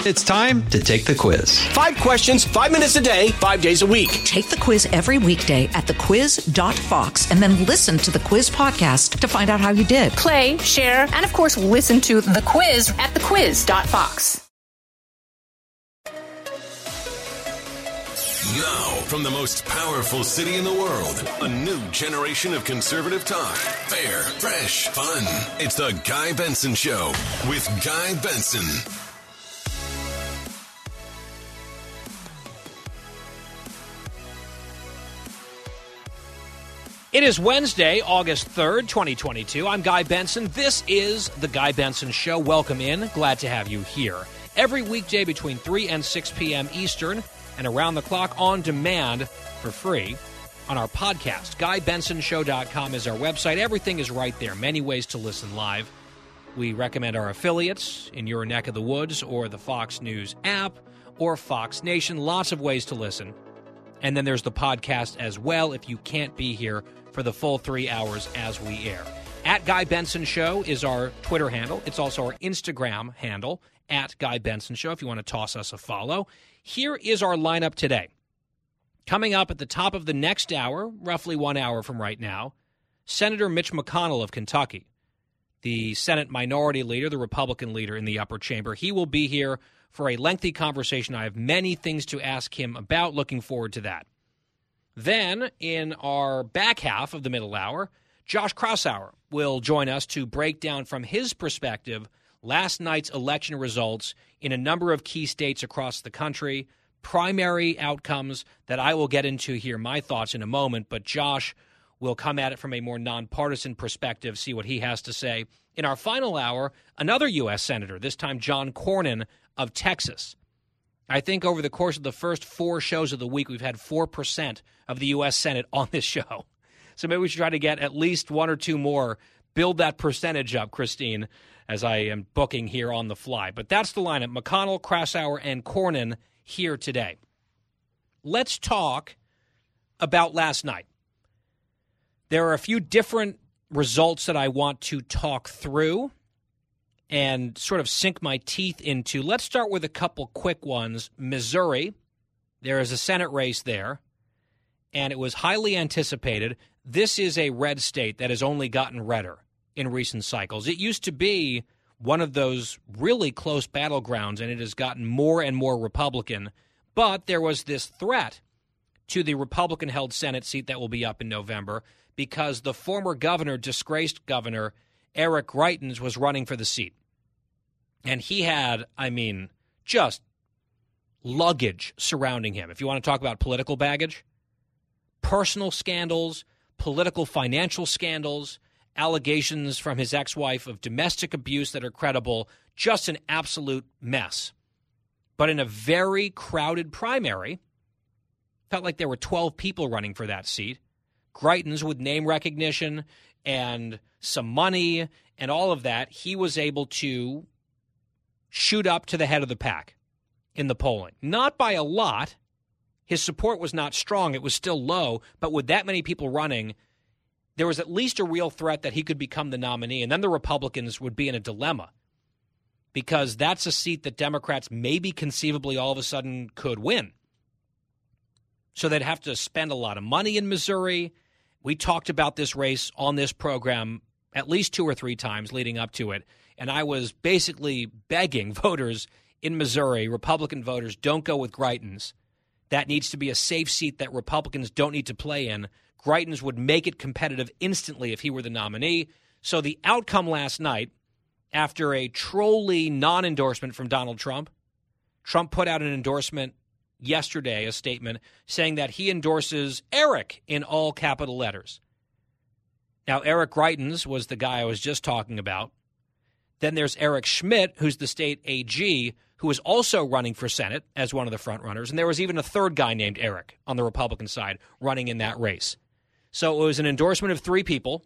It's time to take the quiz. 5 questions, 5 minutes a day, 5 days a week. Take the quiz every weekday at thequiz.fox and then listen to the quiz podcast to find out how you did. Play, share, and of course, listen to the quiz at thequiz.fox. Now, from the most powerful city in the world, a new generation of conservative talk. Fair, fresh, fun. It's the Guy Benson Show with Guy Benson. It is Wednesday, August 3rd, 2022. I'm Guy Benson. This is the Guy Benson Show. Welcome in. Glad to have you here. Every weekday between 3 and 6 p.m. Eastern and around the clock on demand for free on our podcast. GuyBensonShow.com is our website. Everything is right there. Many ways to listen live. We recommend our affiliates in your neck of the woods or the Fox News app or Fox Nation. Lots of ways to listen. And then there's the podcast as well if you can't be here for the full 3 hours as we air. At Guy Benson Show is our Twitter handle. It's also our Instagram handle, at Guy Benson Show, if you want to toss us a follow. Here is our lineup today. Coming up at the top of the next hour, roughly 1 hour from right now, Senator Mitch McConnell of Kentucky, the Senate Minority Leader, the Republican leader in the upper chamber. He will be here for a lengthy conversation. I have many things to ask him about. Looking forward to that. Then, in our back half of the middle hour, Josh Kraushaar will join us to break down from his perspective last night's election results in a number of key states across the country, primary outcomes that I will get into here, my thoughts in a moment, but Josh will come at it from a more nonpartisan perspective, see what he has to say. In our final hour, another U.S. Senator, this time John Cornyn of Texas. I think over the course of the first 4 shows of the week, we've had 4% of the U.S. Senate on this show. So maybe we should try to get at least 1 or 2 more, build that percentage up, Christine, as I am booking here on the fly. But that's the lineup. McConnell, Kraushaar, and Cornyn here today. Let's talk about last night. There are a few different results that I want to talk through and sort of sink my teeth into. Let's start with a couple quick ones. Missouri, there is a Senate race there, and it was highly anticipated. This is a red state that has only gotten redder in recent cycles. It used to be one of those really close battlegrounds, and it has gotten more and more Republican. But there was this threat to the Republican-held Senate seat that will be up in November because the former governor, disgraced governor, Eric Greitens, was running for the seat. And he had, just luggage surrounding him. If you want to talk about political baggage, personal scandals, political financial scandals, allegations from his ex-wife of domestic abuse that are credible, just an absolute mess. But in a very crowded primary, felt like there were 12 people running for that seat. Greitens, with name recognition and some money and all of that, he was able to shoot up to the head of the pack in the polling. Not by a lot. His support was not strong. It was still low. But with that many people running, there was at least a real threat that he could become the nominee. And then the Republicans would be in a dilemma because that's a seat that Democrats maybe conceivably all of a sudden could win. So they'd have to spend a lot of money in Missouri. We talked about this race on this program at least 2 or 3 times leading up to it. And I was basically begging voters in Missouri, Republican voters, don't go with Greitens. That needs to be a safe seat that Republicans don't need to play in. Greitens would make it competitive instantly if he were the nominee. So the outcome last night, after a trolly non-endorsement from Donald Trump, Trump put out an endorsement yesterday, a statement saying that he endorses Eric in all capital letters. Now, Eric Greitens was the guy I was just talking about. Then there's Eric Schmidt, who's the state AG, who is also running for Senate as one of the front runners. And there was even a third guy named Eric on the Republican side running in that race. So it was an endorsement of 3 people.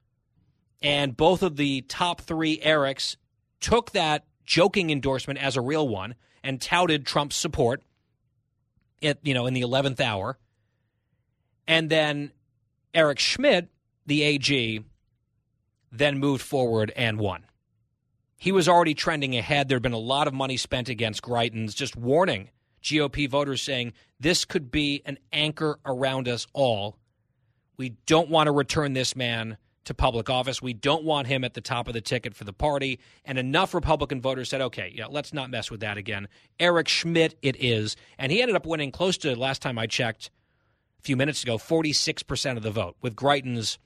And both of the top 3 Erics took that joking endorsement as a real one and touted Trump's support in the 11th hour. And then Eric Schmidt, the AG, then moved forward and won. he was already trending ahead. There had been a lot of money spent against Greitens, just warning GOP voters, saying this could be an anchor around us all. We don't want to return this man to public office. We don't want him at the top of the ticket for the party. And enough Republican voters said, okay, yeah, let's not mess with that again. Eric Schmidt it is. And he ended up winning close to, last time I checked, a few minutes ago, 46% of the vote, with Greitens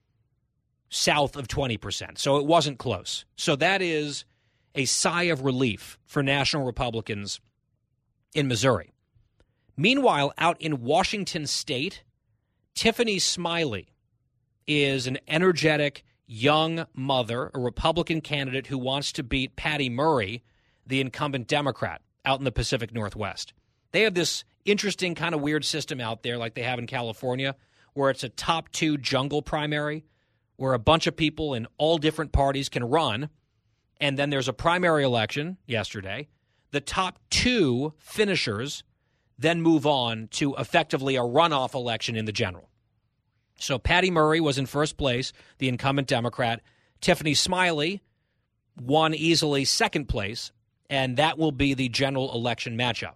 south of 20%. So it wasn't close. So that is a sigh of relief for national Republicans in Missouri. Meanwhile, out in Washington State, Tiffany Smiley is an energetic young mother, a Republican candidate who wants to beat Patty Murray, the incumbent Democrat, out in the Pacific Northwest. They have this interesting kind of weird system out there like they have in California, where it's a top two jungle primary, where a bunch of people in all different parties can run, and then there's a primary election yesterday. The top two finishers then move on to effectively a runoff election in the general. So Patty Murray was in first place, the incumbent Democrat. Tiffany Smiley won easily second place, and that will be the general election matchup.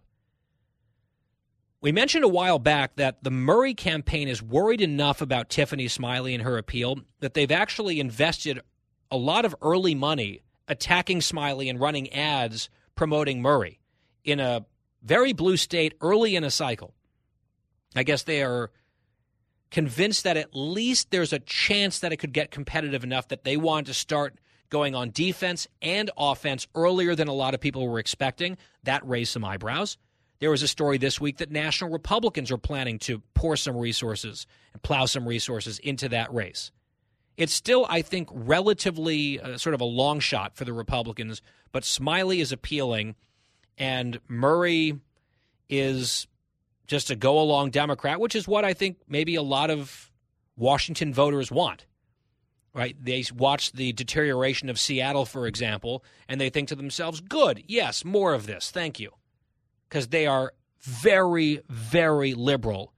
We mentioned a while back that the Murray campaign is worried enough about Tiffany Smiley and her appeal that they've actually invested a lot of early money attacking Smiley and running ads promoting Murray in a very blue state early in a cycle. I guess they are convinced that at least there's a chance that it could get competitive enough that they want to start going on defense and offense earlier than a lot of people were expecting. That raised some eyebrows. There was a story this week that national Republicans are planning to pour some resources and plow some resources into that race. It's still, I think, relatively sort of a long shot for the Republicans, but Smiley is appealing, and Murray is just a go-along Democrat, which is what I think maybe a lot of Washington voters want, right? They watch the deterioration of Seattle, for example, and they think to themselves, good, yes, more of this, thank you, because they are very, very liberal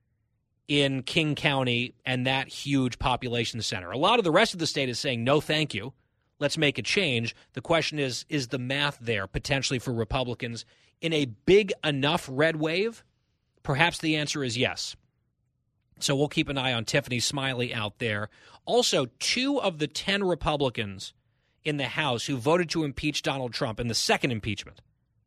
in King County and that huge population center. A lot of the rest of the state is saying, no, thank you. Let's make a change. The question is the math there potentially for Republicans in a big enough red wave? Perhaps the answer is yes. So we'll keep an eye on Tiffany Smiley out there. Also, 2 of the 10 Republicans in the House who voted to impeach Donald Trump in the second impeachment,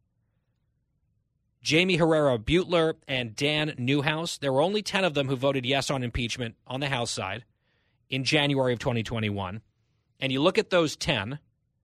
Jamie Herrera Beutler and Dan Newhouse, there were only 10 of them who voted yes on impeachment on the House side in January of 2021. And you look at those 10,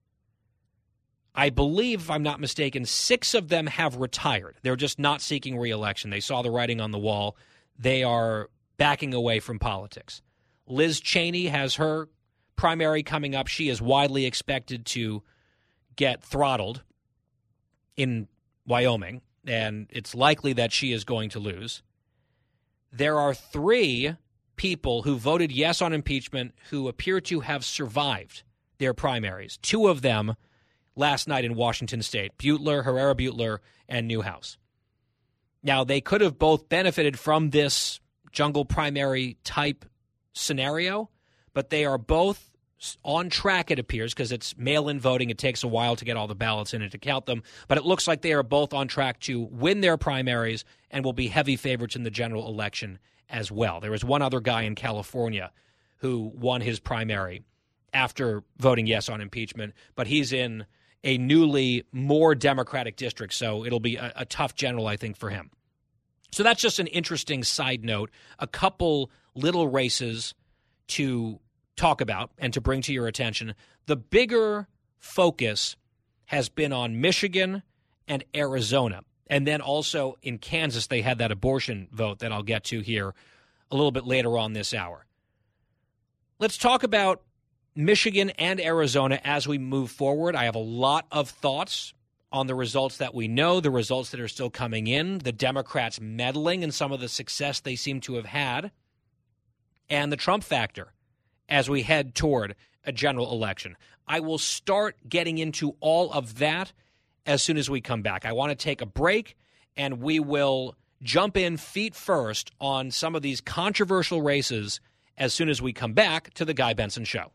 I believe, if I'm not mistaken, 6 of them have retired. They're just not seeking re-election. They saw the writing on the wall. They are backing away from politics. Liz Cheney has her primary coming up. She is widely expected to get throttled in Wyoming, and it's likely that she is going to lose. There are 3 people who voted yes on impeachment who appear to have survived their primaries. 2 of them last night in Washington State, Herrera Beutler, and Newhouse. Now, they could have both benefited from this jungle primary type scenario, but they are both on track, it appears, because it's mail-in voting. It takes a while to get all the ballots in and to count them. But it looks like they are both on track to win their primaries and will be heavy favorites in the general election as well. There was one other guy in California who won his primary after voting yes on impeachment, but he's in a newly more Democratic district, so it'll be a tough general, I think, for him. So that's just an interesting side note, a couple little races to talk about and to bring to your attention. The bigger focus has been on Michigan and Arizona. And then also in Kansas, they had that abortion vote that I'll get to here a little bit later on this hour. Let's talk about Michigan and Arizona as we move forward. I have a lot of thoughts on the results that we know, the results that are still coming in, the Democrats meddling in some of the success they seem to have had, and the Trump factor as we head toward a general election. I will start getting into all of that as soon as we come back. I want to take a break, and we will jump in feet first on some of these controversial races as soon as we come back to The Guy Benson Show.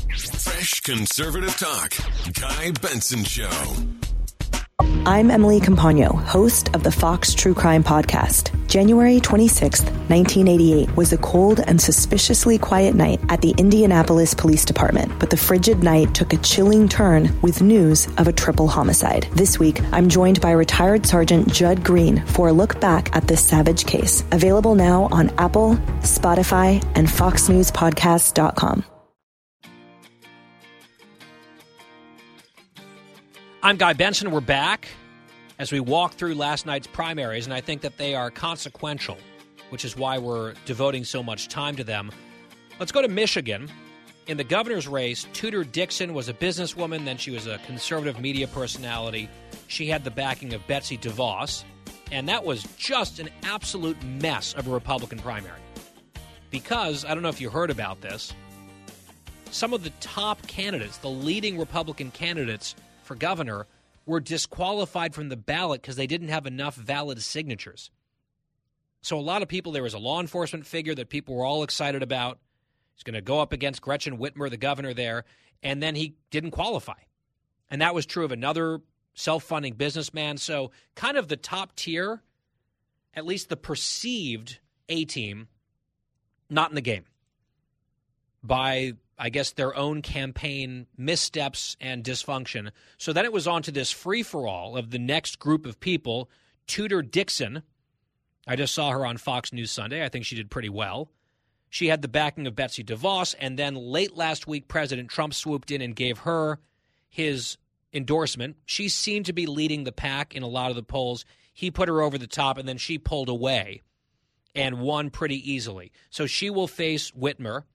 Fresh conservative talk. Guy Benson Show. I'm Emily Campagno, host of the Fox True Crime Podcast. January 26th, 1988 was a cold and suspiciously quiet night at the Indianapolis Police Department, but the frigid night took a chilling turn with news of a triple homicide. This week, I'm joined by retired Sergeant Judd Green for a look back at this savage case. Available now on Apple, Spotify, and FoxNewsPodcast.com. I'm Guy Benson. We're back as we walk through last night's primaries, and I think that they are consequential, which is why we're devoting so much time to them. Let's go to Michigan. In the governor's race, Tudor Dixon was a businesswoman, then she was a conservative media personality. She had the backing of Betsy DeVos, and that was just an absolute mess of a Republican primary. Because, I don't know if you heard about this, some of the top candidates, the leading Republican candidates for governor, were disqualified from the ballot because they didn't have enough valid signatures. So a lot of people, there was a law enforcement figure that people were all excited about. He's going to go up against Gretchen Whitmer, the governor there, and then he didn't qualify. And that was true of another self-funding businessman. So kind of the top tier, at least the perceived A-team, not in the game by, I guess, their own campaign missteps and dysfunction. So then it was on to this free-for-all of the next group of people. Tudor Dixon, I just saw her on Fox News Sunday. I think she did pretty well. She had the backing of Betsy DeVos, and then late last week, President Trump swooped in and gave her his endorsement. She seemed to be leading the pack in a lot of the polls. He put her over the top, and then she pulled away and won pretty easily. So she will face Whitmer.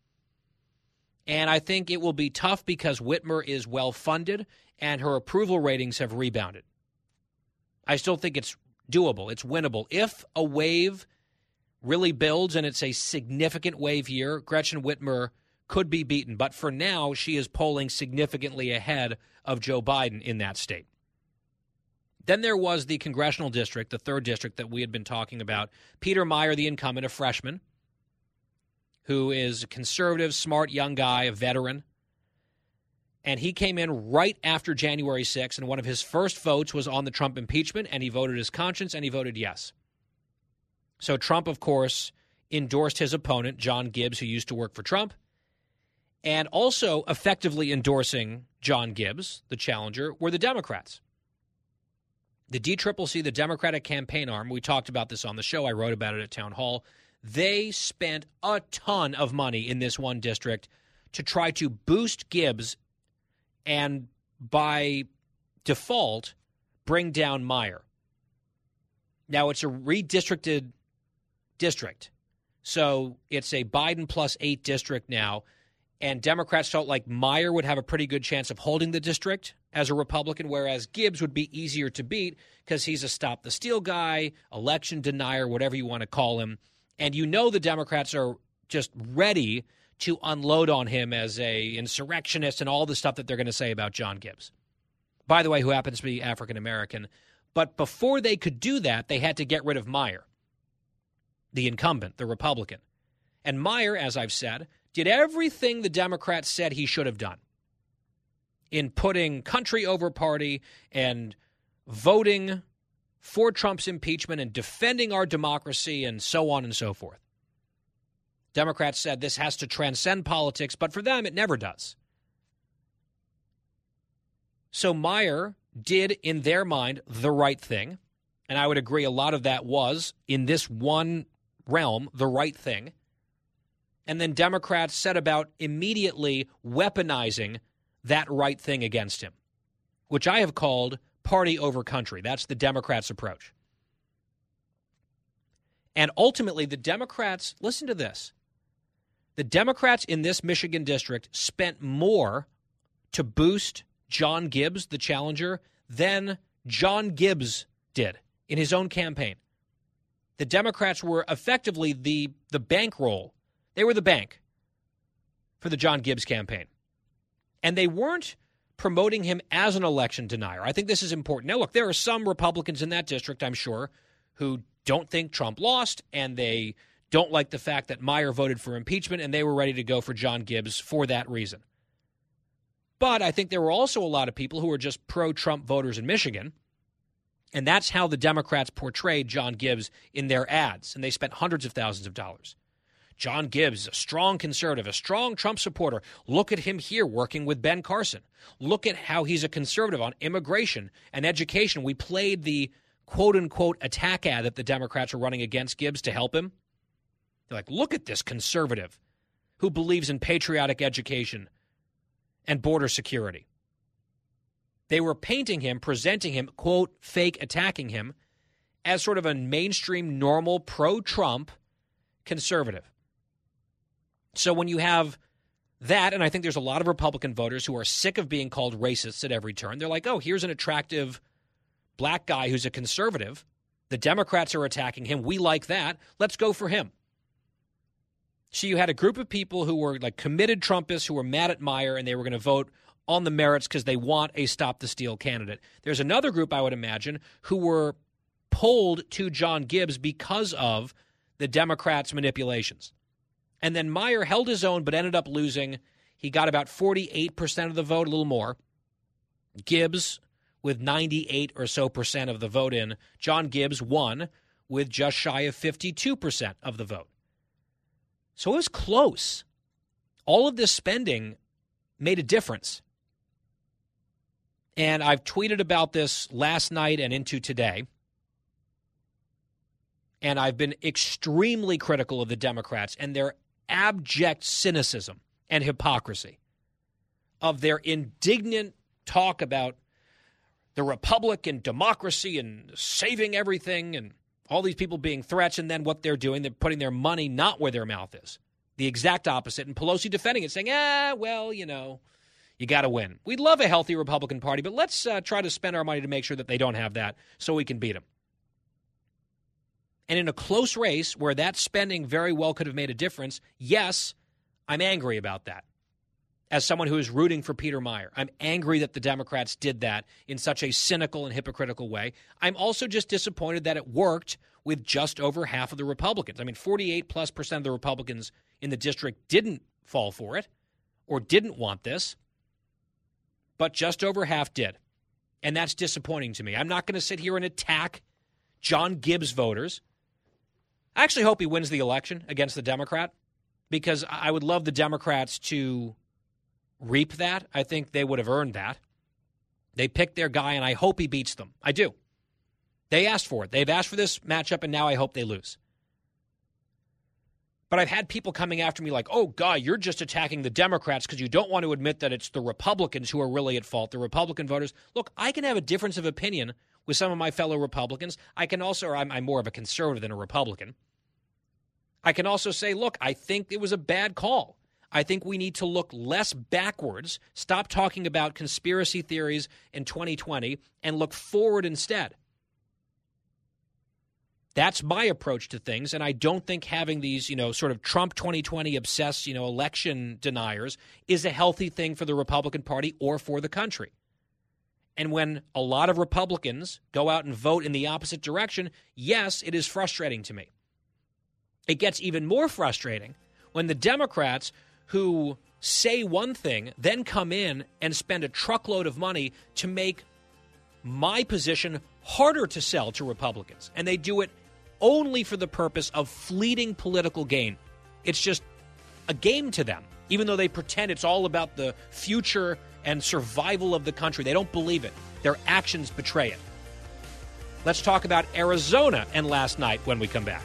And I think it will be tough because Whitmer is well-funded and her approval ratings have rebounded. I still think it's doable. It's winnable. If a wave really builds, and it's a significant wave year, Gretchen Whitmer could be beaten. But for now, she is polling significantly ahead of Joe Biden in that state. Then there was the congressional district, the 3rd district that we had been talking about. Peter Meijer, the incumbent, a freshman, who is a conservative, smart, young guy, a veteran. And he came in right after January 6th, and one of his first votes was on the Trump impeachment, and he voted his conscience, and he voted yes. So Trump, of course, endorsed his opponent, John Gibbs, who used to work for Trump, and also effectively endorsing John Gibbs, the challenger, were the Democrats. The DCCC, the Democratic campaign arm, we talked about this on the show. I wrote about it at Town Hall. They spent a ton of money in this one district to try to boost Gibbs and, by default, bring down Meijer. Now, it's a redistricted district, so it's a Biden plus 8 district now, and Democrats felt like Meijer would have a pretty good chance of holding the district as a Republican, whereas Gibbs would be easier to beat because he's a stop-the-steal guy, election denier, whatever you want to call him. And you know the Democrats are just ready to unload on him as a insurrectionist and all the stuff that they're going to say about John Gibbs, by the way, who happens to be African-American. But before they could do that, they had to get rid of Meijer, the incumbent, the Republican. And Meijer, as I've said, did everything the Democrats said he should have done in putting country over party and voting for Trump's impeachment and defending our democracy and so on and so forth. Democrats said this has to transcend politics, but for them, it never does. So Meijer did, in their mind, the right thing. And I would agree a lot of that was, in this one realm, the right thing. And then Democrats set about immediately weaponizing that right thing against him, which I have called party over country. That's the Democrats' approach. And ultimately, the Democrats, listen to this, the Democrats in this Michigan district spent more to boost John Gibbs, the challenger, than John Gibbs did in his own campaign. The Democrats were effectively the bankroll. They were the bank for the John Gibbs campaign. And they weren't promoting him as an election denier. I think this is important. Now, look, there are some Republicans in that district, I'm sure, who don't think Trump lost, and they don't like the fact that Meijer voted for impeachment, and they were ready to go for John Gibbs for that reason. But I think there were also a lot of people who were just pro-Trump voters in Michigan, and that's how the Democrats portrayed John Gibbs in their ads, and they spent hundreds of thousands of dollars. John Gibbs, a strong conservative, a strong Trump supporter. Look at him here working with Ben Carson. Look at how he's a conservative on immigration and education. We played the quote-unquote attack ad that the Democrats are running against Gibbs to help him. They're like, look at this conservative who believes in patriotic education and border security. They were painting him, presenting him, quote, fake attacking him, as sort of a mainstream, normal, pro-Trump conservative. So when you have that, and I think there's a lot of Republican voters who are sick of being called racists at every turn, they're like, oh, here's an attractive black guy who's a conservative. The Democrats are attacking him. We like that. Let's go for him. So you had a group of people who were like committed Trumpists who were mad at Meyer, and they were going to vote on the merits because they want a Stop the Steal candidate. There's another group, I would imagine, who were pulled to John Gibbs because of the Democrats' manipulations. And then Meyer held his own but ended up losing. He got about 48% of the vote, a little more. Gibbs with 98 or so percent of the vote in. John Gibbs won with just shy of 52% of the vote. So it was close. All of this spending made a difference. And I've tweeted about this last night and into today. And I've been extremely critical of the Democrats and their abject cynicism and hypocrisy, of their indignant talk about the republic and democracy and saving everything and all these people being threats, and then what they're doing, they're putting their money not where their mouth is. The exact opposite. And Pelosi defending it, saying, well, you know, you got to win. We'd love a healthy Republican Party, but let's try to spend our money to make sure that they don't have that so we can beat them. And in a close race where that spending very well could have made a difference, yes, I'm angry about that. As someone who is rooting for Peter Meyer, I'm angry that the Democrats did that in such a cynical and hypocritical way. I'm also just disappointed that it worked with just over half of the Republicans. I mean, 48+% of the Republicans in the district didn't fall for it or didn't want this, but just over half did. And that's disappointing to me. I'm not going to sit here and attack John Gibbs voters. I actually hope he wins the election against the Democrat, because I would love the Democrats to reap that. I think they would have earned that. They picked their guy, and I hope he beats them. I do. They asked for it. They've asked for this matchup, and now I hope they lose. But I've had people coming after me like, oh, Guy, you're just attacking the Democrats because you don't want to admit that it's the Republicans who are really at fault, the Republican voters. Look, I can have a difference of opinion with some of my fellow Republicans. I can also, or I'm more of a conservative than a Republican. I can also say, look, I think it was a bad call. I think we need to look less backwards, stop talking about conspiracy theories in 2020, and look forward instead. That's my approach to things, and I don't think having these, sort of Trump 2020 obsessed, election deniers is a healthy thing for the Republican Party or for the country. And when a lot of Republicans go out and vote in the opposite direction, yes, it is frustrating to me. It gets even more frustrating when the Democrats who say one thing then come in and spend a truckload of money to make my position harder to sell to Republicans. And they do it only for the purpose of fleeting political gain. It's just a game to them, even though they pretend it's all about the future and survival of the country. They don't believe it. Their actions betray it. Let's talk about Arizona and last night when we come back.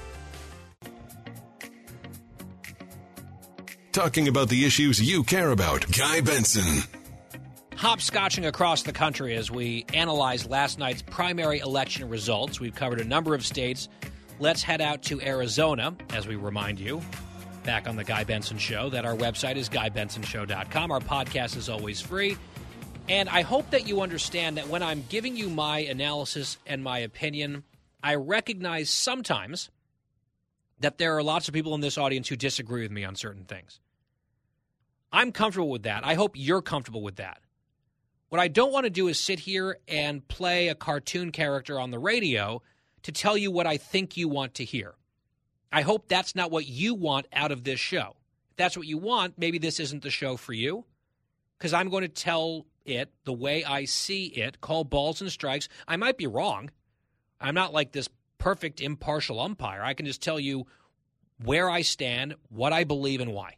Talking about the issues you care about. Guy Benson. Hopscotching across the country as we analyze last night's primary election results. We've covered a number of states. Let's head out to Arizona, as we remind you, back on the Guy Benson Show, that our website is GuyBensonShow.com. Our podcast is always free. And I hope that you understand that when I'm giving you my analysis and my opinion, I recognize sometimes that there are lots of people in this audience who disagree with me on certain things. I'm comfortable with that. I hope you're comfortable with that. What I don't want to do is sit here and play a cartoon character on the radio to tell you what I think you want to hear. I hope that's not what you want out of this show. If that's what you want, maybe this isn't the show for you, because I'm going to tell it the way I see it, call balls and strikes. I might be wrong. I'm not like this perfect impartial umpire. I can just tell you where I stand, what I believe, and why.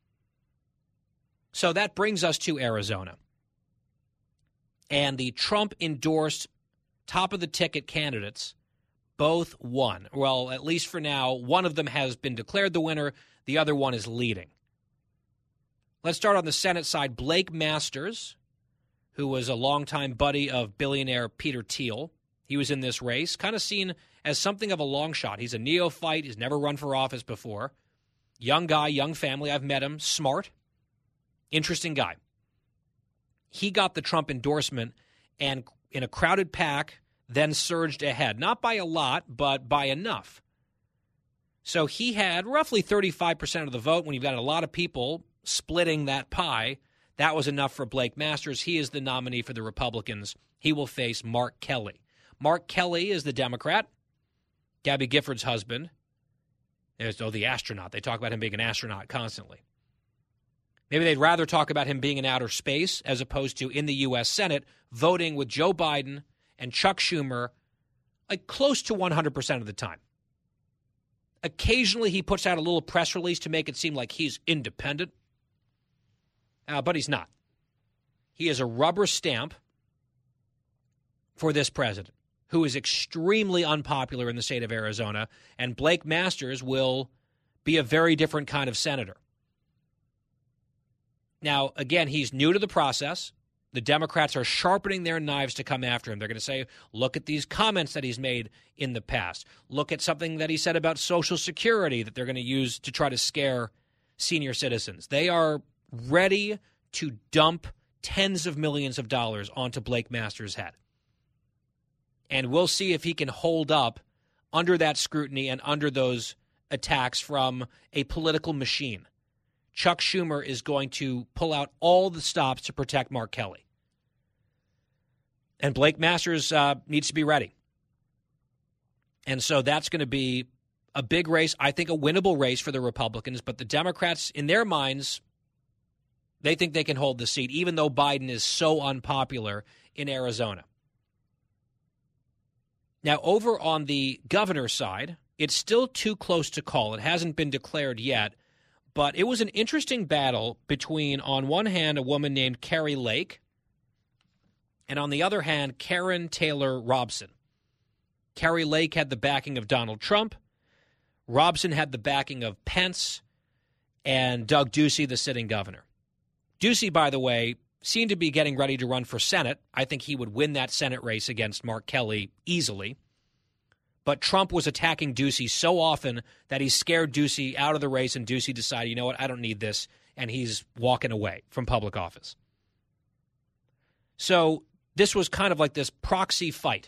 So that brings us to Arizona. And the Trump-endorsed top-of-the-ticket candidates both won. Well, at least for now, one of them has been declared the winner. The other one is leading. Let's start on the Senate side. Blake Masters, who was a longtime buddy of billionaire Peter Thiel, he was in this race, kind of seen as something of a long shot. He's a neophyte. He's never run for office before. Young guy, young family. I've met him. Smart. Interesting guy. He got the Trump endorsement and in a crowded pack then surged ahead. Not by a lot, but by enough. So he had roughly 35% of the vote. When you've got a lot of people splitting that pie, that was enough for Blake Masters. He is the nominee for the Republicans. He will face Mark Kelly. Mark Kelly is the Democrat, Gabby Gifford's husband. The astronaut. They talk about him being an astronaut constantly. Maybe they'd rather talk about him being in outer space as opposed to in the U.S. Senate, voting with Joe Biden and Chuck Schumer like close to 100% of the time. Occasionally he puts out a little press release to make it seem like he's independent, but he's not. He is a rubber stamp for this president, who is extremely unpopular in the state of Arizona, and Blake Masters will be a very different kind of senator. Now, again, he's new to the process. The Democrats are sharpening their knives to come after him. They're going to say, look at these comments that he's made in the past. Look at something that he said about Social Security that they're going to use to try to scare senior citizens. They are ready to dump tens of millions of dollars onto Blake Masters' head. And we'll see if he can hold up under that scrutiny and under those attacks from a political machine. Chuck Schumer is going to pull out all the stops to protect Mark Kelly. And Blake Masters needs to be ready. And so that's going to be a big race, I think a winnable race for the Republicans. But the Democrats, in their minds, they think they can hold the seat, even though Biden is so unpopular in Arizona. Now, over on the governor's side, it's still too close to call. It hasn't been declared yet. But it was an interesting battle between, on one hand, a woman named Kari Lake, and on the other hand, Karen Taylor Robson. Kari Lake had the backing of Donald Trump. Robson had the backing of Pence and Doug Ducey, the sitting governor. Ducey, by the way, seemed to be getting ready to run for Senate. I think he would win that Senate race against Mark Kelly easily. But Trump was attacking Ducey so often that he scared Ducey out of the race, and Ducey decided, you know what, I don't need this, and he's walking away from public office. So this was kind of like this proxy fight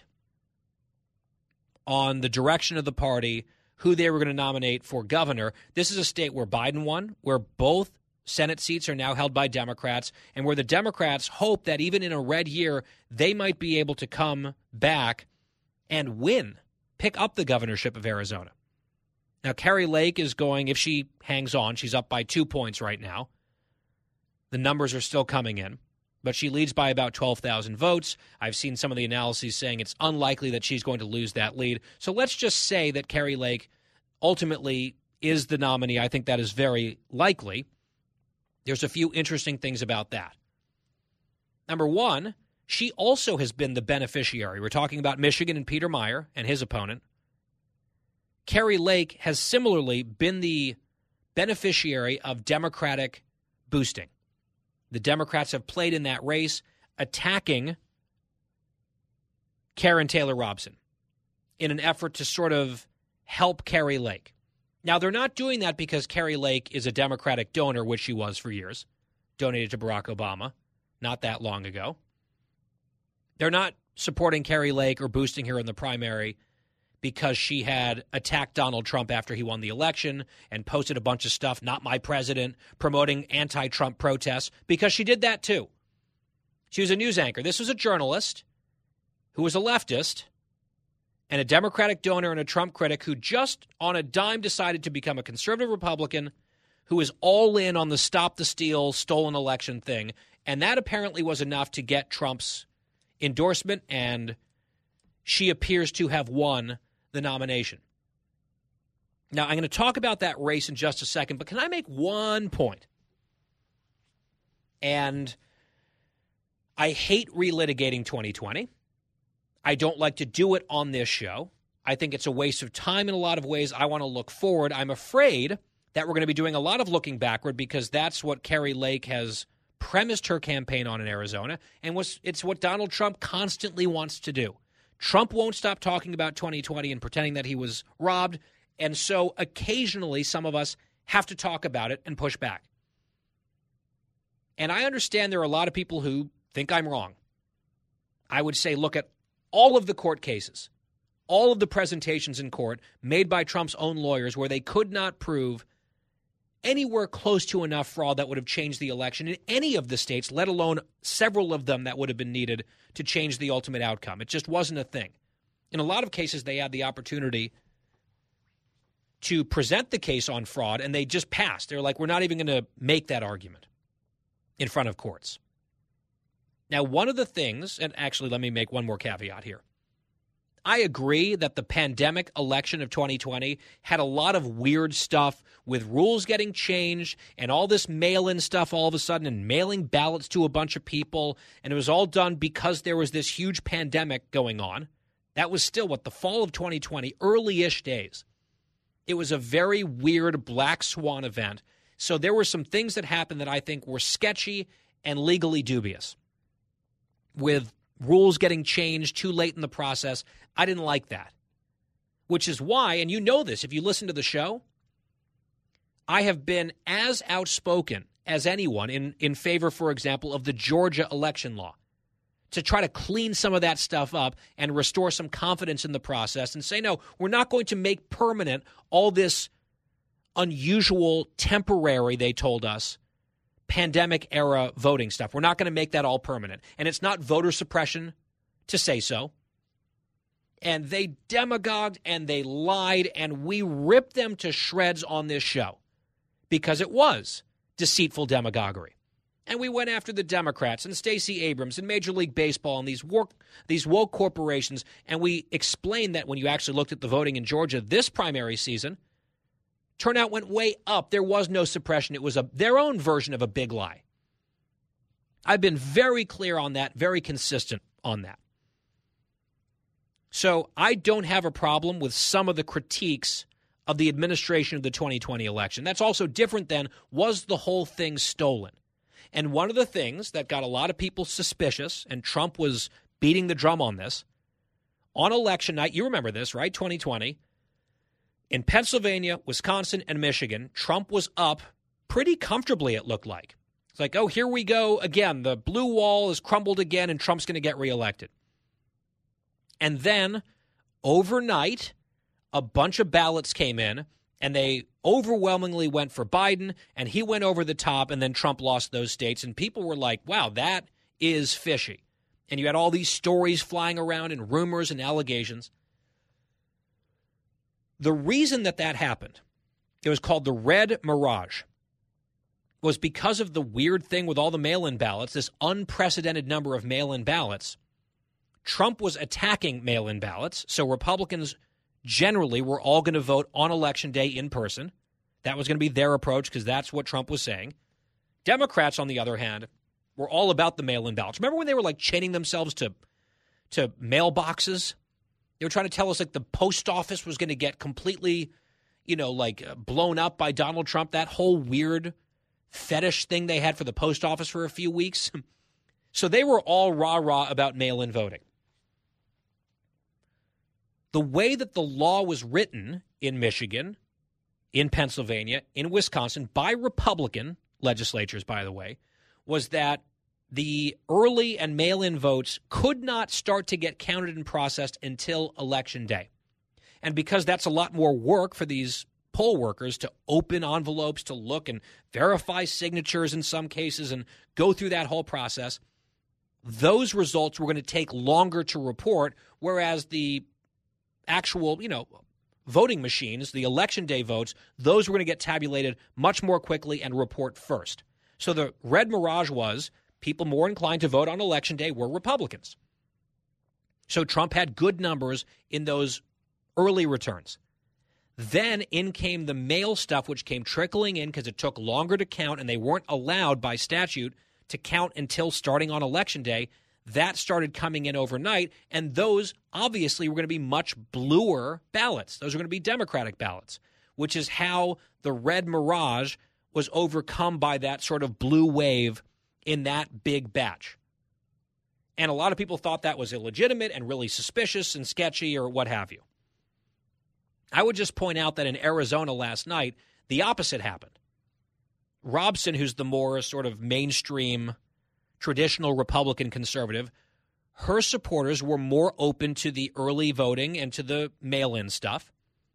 on the direction of the party, who they were going to nominate for governor. This is a state where Biden won, where both Senate seats are now held by Democrats, and where the Democrats hope that even in a red year, they might be able to come back and win. Pick up the governorship of Arizona. Now, Kari Lake is going, if she hangs on, she's up by 2 points right now. The numbers are still coming in, but she leads by about 12,000 votes. I've seen some of the analyses saying it's unlikely that she's going to lose that lead. So let's just say that Kari Lake ultimately is the nominee. I think that is very likely. There's a few interesting things about that. Number one, she also has been the beneficiary. We're talking about Michigan and Peter Meijer and his opponent. Kari Lake has similarly been the beneficiary of Democratic boosting. The Democrats have played in that race, attacking Karen Taylor Robson in an effort to sort of help Kari Lake. Now, they're not doing that because Kari Lake is a Democratic donor, which she was for years, donated to Barack Obama not that long ago. They're not supporting Kari Lake or boosting her in the primary because she had attacked Donald Trump after he won the election and posted a bunch of stuff, not my president, promoting anti-Trump protests, because she did that too. She was a news anchor. This was a journalist who was a leftist and a Democratic donor and a Trump critic who just on a dime decided to become a conservative Republican who is all in on the stop the steal, stolen election thing And that apparently was enough to get Trump's endorsement, and she appears to have won the nomination. Now, I'm going to talk about that race in just a second, but can I make one point? And I hate relitigating 2020. I don't like to do it on this show. I think it's a waste of time in a lot of ways. I want to look forward. I'm afraid that we're going to be doing a lot of looking backward because that's what Kari Lake has premised her campaign on in Arizona, and it's what Donald Trump constantly wants to do. Trump won't stop talking about 2020 and pretending that he was robbed, and so occasionally some of us have to talk about it and push back. And I understand there are a lot of people who think I'm wrong. I would say look at all of the court cases, all of the presentations in court made by Trump's own lawyers where they could not prove anywhere close to enough fraud that would have changed the election in any of the states, let alone several of them that would have been needed to change the ultimate outcome. It just wasn't a thing. In a lot of cases, they had the opportunity to present the case on fraud, and they just passed. They're like, we're not even going to make that argument in front of courts. Now, one of the things, and actually let me make one more caveat here. I agree that the pandemic election of 2020 had a lot of weird stuff with rules getting changed and all this mail-in stuff all of a sudden and mailing ballots to a bunch of people. And it was all done because there was this huge pandemic going on. That was still the fall of 2020, early-ish days. It was a very weird black swan event. So there were some things that happened that I think were sketchy and legally dubious. With rules getting changed too late in the process, I didn't like that. Which is why, and you know this, if you listen to the show, I have been as outspoken as anyone in favor, for example, of the Georgia election law, to try to clean some of that stuff up and restore some confidence in the process and say, no, we're not going to make permanent all this unusual, temporary, they told us, pandemic-era voting stuff. We're not going to make that all permanent. And it's not voter suppression to say so. And they demagogued and they lied, and we ripped them to shreds on this show because it was deceitful demagoguery. And we went after the Democrats and Stacey Abrams and Major League Baseball and these woke corporations, and we explained that when you actually looked at the voting in Georgia this primary season, turnout went way up. There was no suppression. It was their own version of a big lie. I've been very clear on that, very consistent on that. So I don't have a problem with some of the critiques of the administration of the 2020 election. That's also different than, was the whole thing stolen? And one of the things that got a lot of people suspicious, and Trump was beating the drum on this, on election night, you remember this, right, 2020, in Pennsylvania, Wisconsin, and Michigan, Trump was up pretty comfortably, it looked like. It's like, oh, here we go again. The blue wall is crumbled again, and Trump's going to get reelected. And then, overnight, a bunch of ballots came in, and they overwhelmingly went for Biden, and he went over the top, and then Trump lost those states. And people were like, wow, that is fishy. And you had all these stories flying around and rumors and allegations. The reason that happened, it was called the Red Mirage, was because of the weird thing with all the mail-in ballots, this unprecedented number of mail-in ballots. Trump was attacking mail-in ballots, so Republicans generally were all going to vote on Election Day in person. That was going to be their approach because that's what Trump was saying. Democrats, on the other hand, were all about the mail-in ballots. Remember when they were like chaining themselves to mailboxes? They were trying to tell us like the post office was going to get completely, blown up by Donald Trump. That whole weird fetish thing they had for the post office for a few weeks. So they were all rah-rah about mail-in voting. The way that the law was written in Michigan, in Pennsylvania, in Wisconsin, by Republican legislatures, by the way, was that the early and mail-in votes could not start to get counted and processed until Election Day. And because that's a lot more work for these poll workers to open envelopes, to look and verify signatures in some cases and go through that whole process, those results were going to take longer to report, whereas the actual, voting machines, the Election Day votes, those were going to get tabulated much more quickly and report first. So the Red Mirage was people more inclined to vote on Election Day were Republicans. So Trump had good numbers in those early returns. Then in came the mail stuff, which came trickling in because it took longer to count, and they weren't allowed by statute to count until starting on Election Day. That started coming in overnight, and those obviously were going to be much bluer ballots. Those are going to be Democratic ballots, which is how the red mirage was overcome by that sort of blue wave in that big batch. And a lot of people thought that was illegitimate and really suspicious and sketchy or what have you. I would just point out that in Arizona last night, the opposite happened. Robson, who's the more sort of mainstream, traditional Republican conservative, her supporters were more open to the early voting and to the mail-in stuff.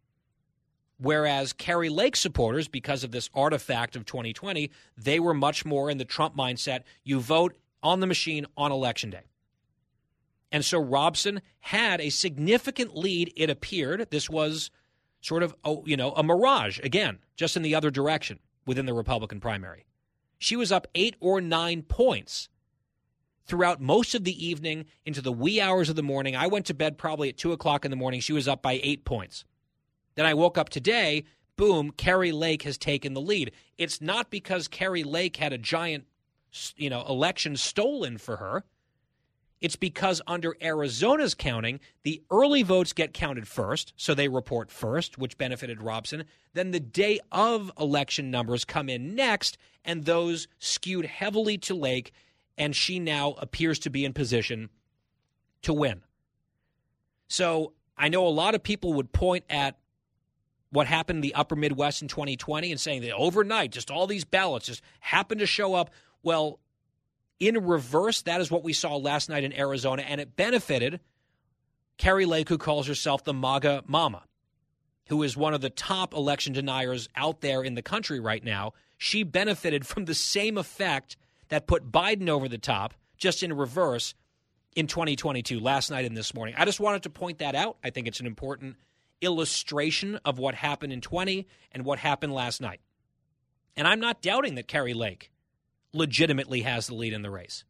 Whereas Kari Lake supporters, because of this artifact of 2020, they were much more in the Trump mindset. You vote on the machine on Election Day. And so Robson had a significant lead, it appeared. This was sort of, a mirage, again, just in the other direction within the Republican primary. She was up 8 or 9 points throughout most of the evening into the wee hours of the morning. I went to bed probably at 2 o'clock in the morning. She was up by 8 points. Then I woke up today, boom, Kari Lake has taken the lead. It's not because Kari Lake had a giant, election stolen for her. It's because under Arizona's counting, the early votes get counted first, so they report first, which benefited Robson. Then the day of election numbers come in next, and those skewed heavily to Lake, and she now appears to be in position to win. So I know a lot of people would point at what happened in the upper Midwest in 2020 and saying that overnight, just all these ballots just happened to show up. Well, in reverse, that is what we saw last night in Arizona, and it benefited Kari Lake, who calls herself the MAGA Mama, who is one of the top election deniers out there in the country right now. She benefited from the same effect that put Biden over the top, just in reverse, in 2022, last night and this morning. I just wanted to point that out. I think it's an important illustration of what happened in 20 and what happened last night. And I'm not doubting that Kari Lake legitimately has the lead in the race.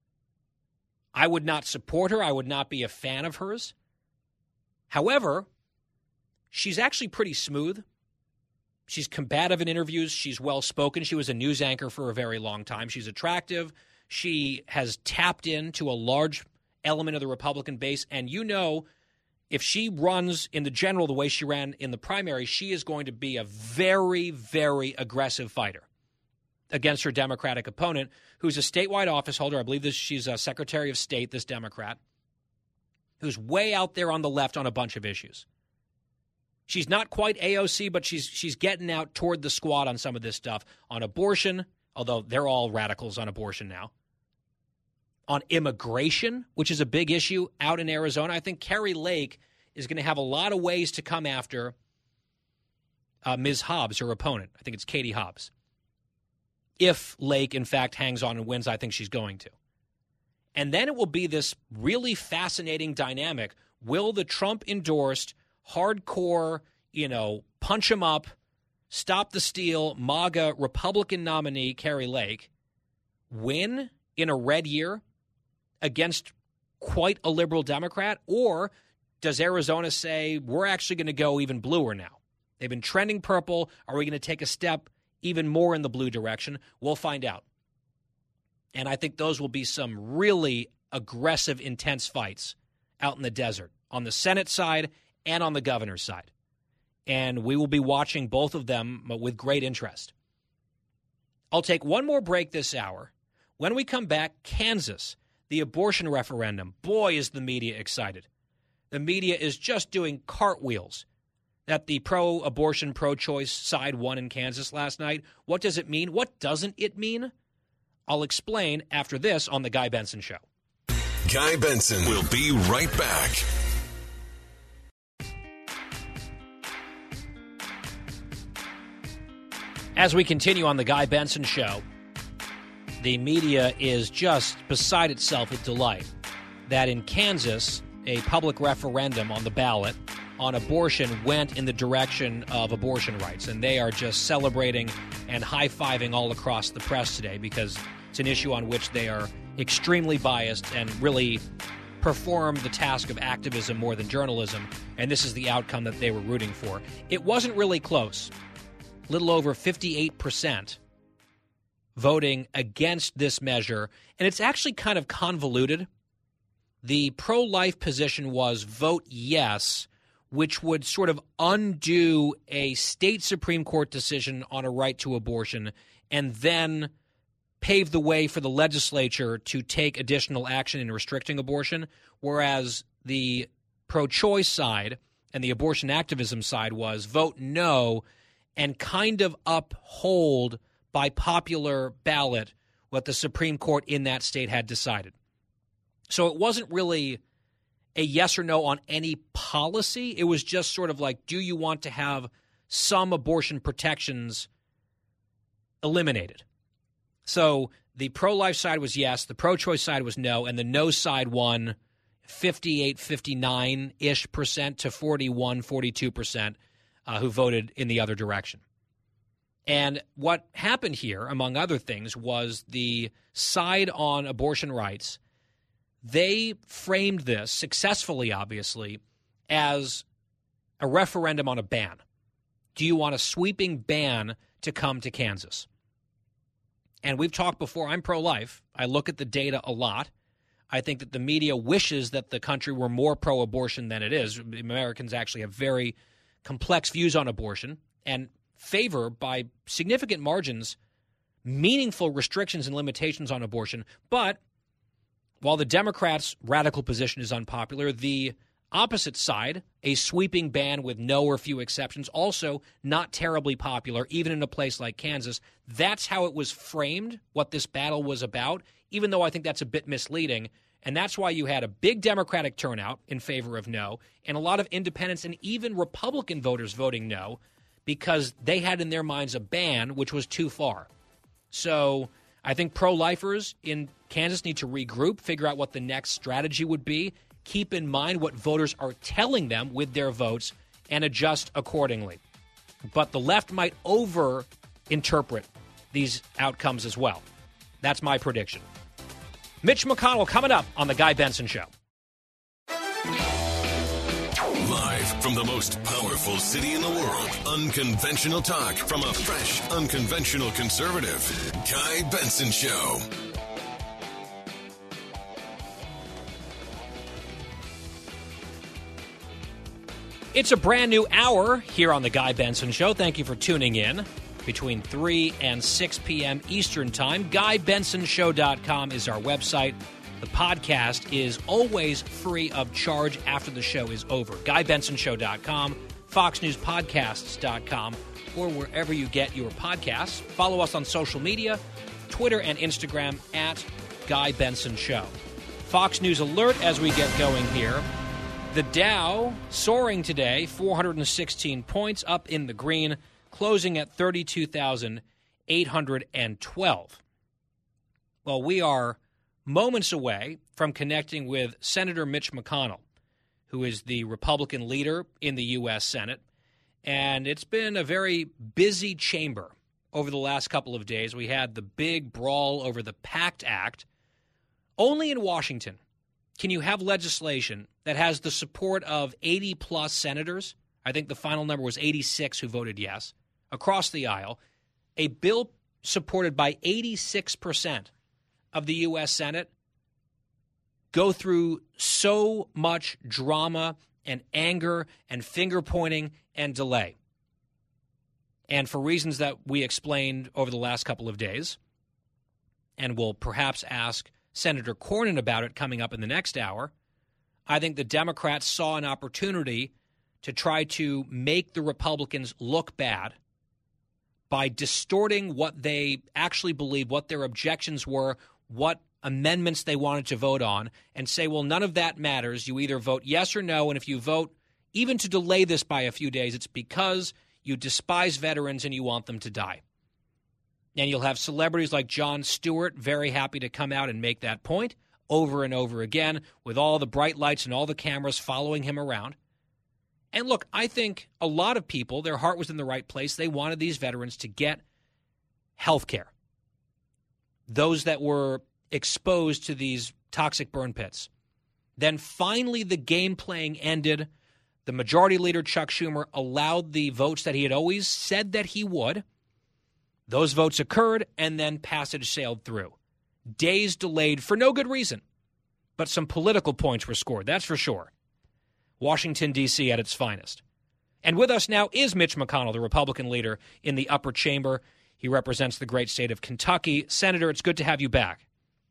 I would not support her. I would not be a fan of hers. However, she's actually pretty smooth. She's combative in interviews. She's well-spoken. She was a news anchor for a very long time. She's attractive. She has tapped into a large element of the Republican base. And if she runs in the general the way she ran in the primary, she is going to be a very, very aggressive fighter against her Democratic opponent, who's a statewide office holder. I believe she's a Secretary of State, this Democrat, who's way out there on the left on a bunch of issues. She's not quite AOC, but she's getting out toward the squad on some of this stuff. On abortion, although they're all radicals on abortion now. On immigration, which is a big issue out in Arizona, I think Kari Lake is going to have a lot of ways to come after Ms. Hobbs, her opponent. I think it's Katie Hobbs. If Lake, in fact, hangs on and wins, I think she's going to. And then it will be this really fascinating dynamic. Will the Trump-endorsed, hardcore, punch him up, stop the steal, MAGA Republican nominee Kari Lake win in a red year against quite a liberal Democrat? Or does Arizona say, we're actually going to go even bluer now? They've been trending purple. Are we going to take a step even more in the blue direction? We'll find out. And I think those will be some really aggressive, intense fights out in the desert, on the Senate side and on the governor's side. And we will be watching both of them with great interest. I'll take one more break this hour. When we come back, Kansas, the abortion referendum. Boy, is the media excited. The media is just doing cartwheels that the pro-abortion, pro-choice side won in Kansas last night. What does it mean? What doesn't it mean? I'll explain after this on The Guy Benson Show. Guy Benson will be right back. As we continue on The Guy Benson Show, the media is just beside itself with delight that in Kansas, a public referendum on the ballot on abortion went in the direction of abortion rights. And they are just celebrating and high-fiving all across the press today because It's an issue on which they are extremely biased and really perform the task of activism more than journalism, and this is the outcome that they were rooting for. It wasn't really close. A little over 58% voting against this measure, and it's actually kind of convoluted. The pro-life position was vote yes, which would sort of undo a state Supreme Court decision on a right to abortion and then pave the way for the legislature to take additional action in restricting abortion, whereas the pro-choice side and the abortion activism side was vote no and kind of uphold by popular ballot what the Supreme Court in that state had decided. So it wasn't really a yes or no on any policy. It was just sort of like, do you want to have some abortion protections eliminated? So the pro-life side was yes, the pro-choice side was no, and the no side won 58, 59-ish percent to 41, 42% who voted in the other direction. And what happened here, among other things, was the side on abortion rights, they framed this successfully, obviously, as a referendum on a ban. Do you want a sweeping ban to come to Kansas? And we've talked before, I'm pro-life. I look at the data a lot. I think that the media wishes that the country were more pro-abortion than it is. Americans actually have very complex views on abortion and favor, by significant margins, meaningful restrictions and limitations on abortion. But while the Democrats' radical position is unpopular, the opposite side, a sweeping ban with no or few exceptions, also not terribly popular, even in a place like Kansas. That's how it was framed, what this battle was about, even though I think that's a bit misleading. And that's why you had a big Democratic turnout in favor of no, and a lot of independents and even Republican voters voting no, because they had in their minds a ban, which was too far. So I think pro-lifers in Kansas need to regroup, figure out what the next strategy would be, keep in mind what voters are telling them with their votes, and adjust accordingly. But the left might over-interpret these outcomes as well. That's my prediction. Mitch McConnell coming up on The Guy Benson Show. Live from the most powerful city in the world, unconventional talk from a fresh, unconventional conservative. Guy Benson Show. It's a brand new hour here on The Guy Benson Show. Thank you for tuning in. Between 3 and 6 p.m. Eastern Time, GuyBensonShow.com is our website. The podcast is always free of charge after the show is over. GuyBensonShow.com, FoxNewsPodcasts.com, or wherever you get your podcasts. Follow us on social media, Twitter and Instagram at Guy Benson Show. Fox News alert as we get going here. The Dow soaring today, 416 points up in the green, closing at 32,812. Well, we are moments away from connecting with Senator Mitch McConnell, who is the Republican leader in the U.S. Senate. And it's been a very busy chamber over the last couple of days. We had the big brawl over the PACT Act. Only in Washington can you have legislation that has the support of 80-plus senators. I think the final number was 86 who voted yes, across the aisle. A bill supported by 86% of the U.S. Senate go through so much drama and anger and finger-pointing and delay. And for reasons that we explained over the last couple of days, and we'll perhaps ask Senator Cornyn about it coming up in the next hour, I think the Democrats saw an opportunity to try to make the Republicans look bad by distorting what they actually believe, what their objections were, what amendments they wanted to vote on, and say, well, none of that matters. You either vote yes or no, and if you vote even to delay this by a few days, it's because you despise veterans and you want them to die. And you'll have celebrities like Jon Stewart very happy to come out and make that point over and over again with all the bright lights and all the cameras following him around. And look, I think a lot of people, their heart was in the right place. They wanted these veterans to get health care. those that were exposed to these toxic burn pits. Then finally the game playing ended. The Majority Leader, Chuck Schumer, allowed the votes that he had always said that he would. Those votes occurred, and then passage sailed through. Days delayed for no good reason. But some political points were scored, that's for sure. Washington, D.C. at its finest. And with us now is Mitch McConnell, the Republican leader in the upper chamber. He represents the great state of Kentucky. Senator, it's good to have you back.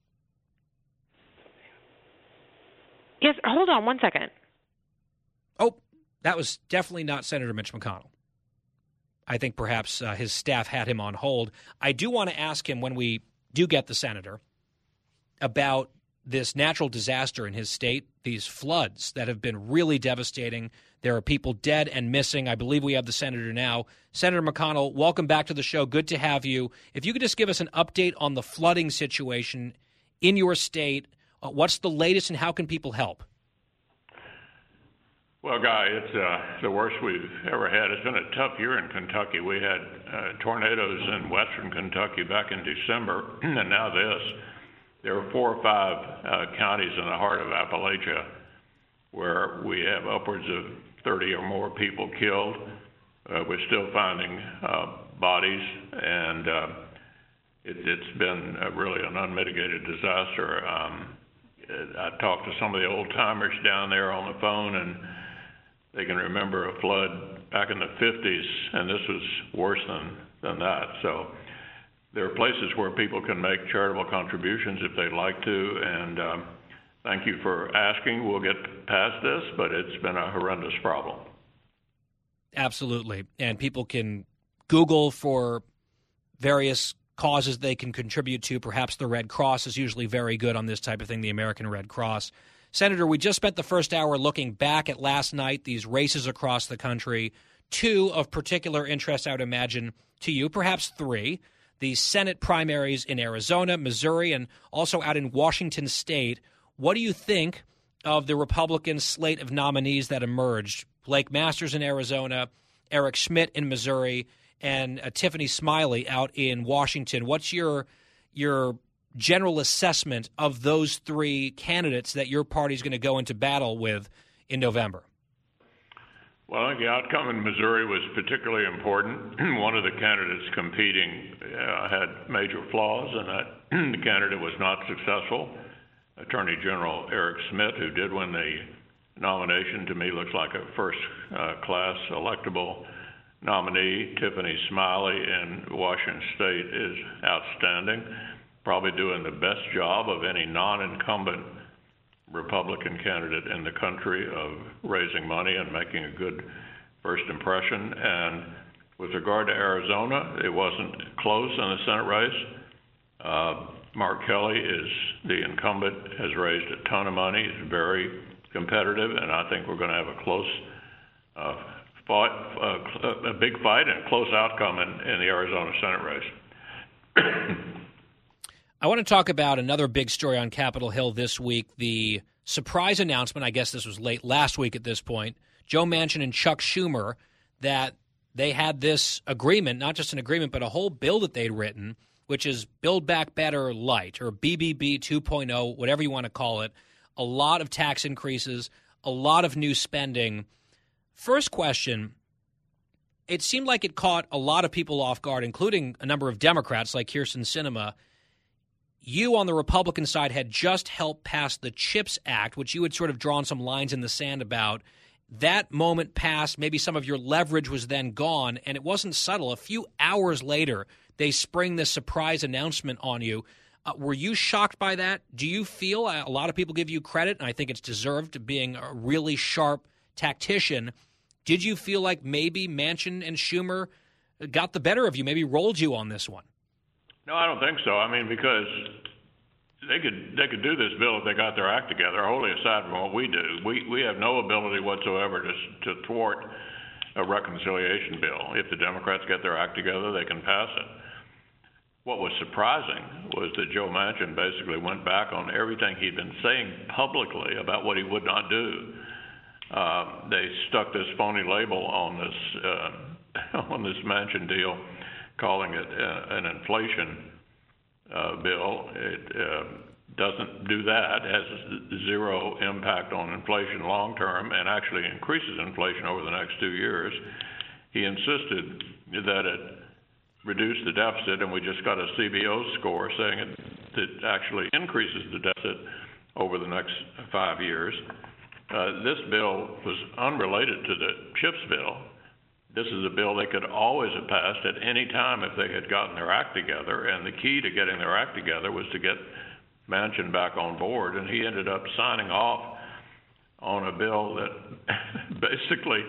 Yes, hold on one second. Oh, that was definitely not Senator Mitch McConnell. I think perhaps his staff had him on hold. I do want to ask him, when we do get the senator, about this natural disaster in his state, these floods that have been really devastating. There are people dead and missing. I believe we have the senator now. Senator McConnell, welcome back to the show. Good to have you. If you could just give us an update on the flooding situation in your state, what's the latest and how can people help? Well, Guy, it's the worst we've ever had. It's been a tough year in Kentucky. We had tornadoes in western Kentucky back in December, and now this. There are 4 or 5 counties in the heart of Appalachia where we have upwards of 30 or more people killed. We're still finding bodies, and it's been really an unmitigated disaster. I talked to some of the old-timers down there on the phone, and they can remember a flood back in the 50s, and this was worse than that. So there are places where people can make charitable contributions if they'd like to, and thank you for asking. We'll get past this, but it's been a horrendous problem. Absolutely. And people can Google for various causes they can contribute to. Perhaps the Red Cross is usually very good on this type of thing, the American Red Cross. Senator, we just spent the first hour looking back at last night, these races across the country. 2 of particular interest, I would imagine, to you, perhaps 3. The Senate primaries in Arizona, Missouri, and also out in Washington State. What do you think of the Republican slate of nominees that emerged? Blake Masters in Arizona, Eric Schmidt in Missouri, and Tiffany Smiley out in Washington. What's your general assessment of those 3 candidates that your party's going to go into battle with in November? Well, I think the outcome in Missouri was particularly important. One of the candidates competing had major flaws, and that the candidate was not successful. Attorney General Eric Schmidt, who did win the nomination, to me looks like a first-class electable nominee. Tiffany Smiley in Washington State is outstanding, probably doing the best job of any non-incumbent Republican candidate in the country of raising money and making a good first impression. And with regard to Arizona, it wasn't close in the Senate race. Mark Kelly is the incumbent, has raised a ton of money, is very competitive, and I think we're going to have a close a big fight and a close outcome in the Arizona Senate race. I want to talk about another big story on Capitol Hill this week, the surprise announcement, I guess this was late last week at this point, Joe Manchin and Chuck Schumer, that they had this agreement, not just an agreement, but a whole bill that they'd written, which is Build Back Better Light, or BBB 2.0, whatever you want to call it. A lot of tax increases, a lot of new spending. First question, it seemed like it caught a lot of people off guard, including a number of Democrats like Kyrsten Sinema. You on the Republican side had just helped pass the CHIPS Act, which you had sort of drawn some lines in the sand about. That moment passed, maybe some of your leverage was then gone, and it wasn't subtle. A few hours later, they spring this surprise announcement on you. Were you shocked by that? Do you feel, a lot of people give you credit, and I think it's deserved, being a really sharp tactician. Did you feel like maybe Manchin and Schumer got the better of you, maybe rolled you on this one? No, I don't think so. I mean, because they could do this bill if they got their act together, wholly aside from what we do. We have no ability whatsoever to thwart a reconciliation bill. If the Democrats get their act together, they can pass it. What was surprising was that Joe Manchin basically went back on everything he'd been saying publicly about what he would not do. They stuck this phony label on this Manchin deal, calling it an inflation bill. It doesn't do that, has zero impact on inflation long term, and actually increases inflation over the next 2 years. He insisted that it reduced the deficit, and we just got a CBO score saying it actually increases the deficit over the next 5 years. This bill was unrelated to the CHIPS bill. This is a bill they could always have passed at any time if they had gotten their act together, and the key to getting their act together was to get Manchin back on board, and he ended up signing off on a bill that basically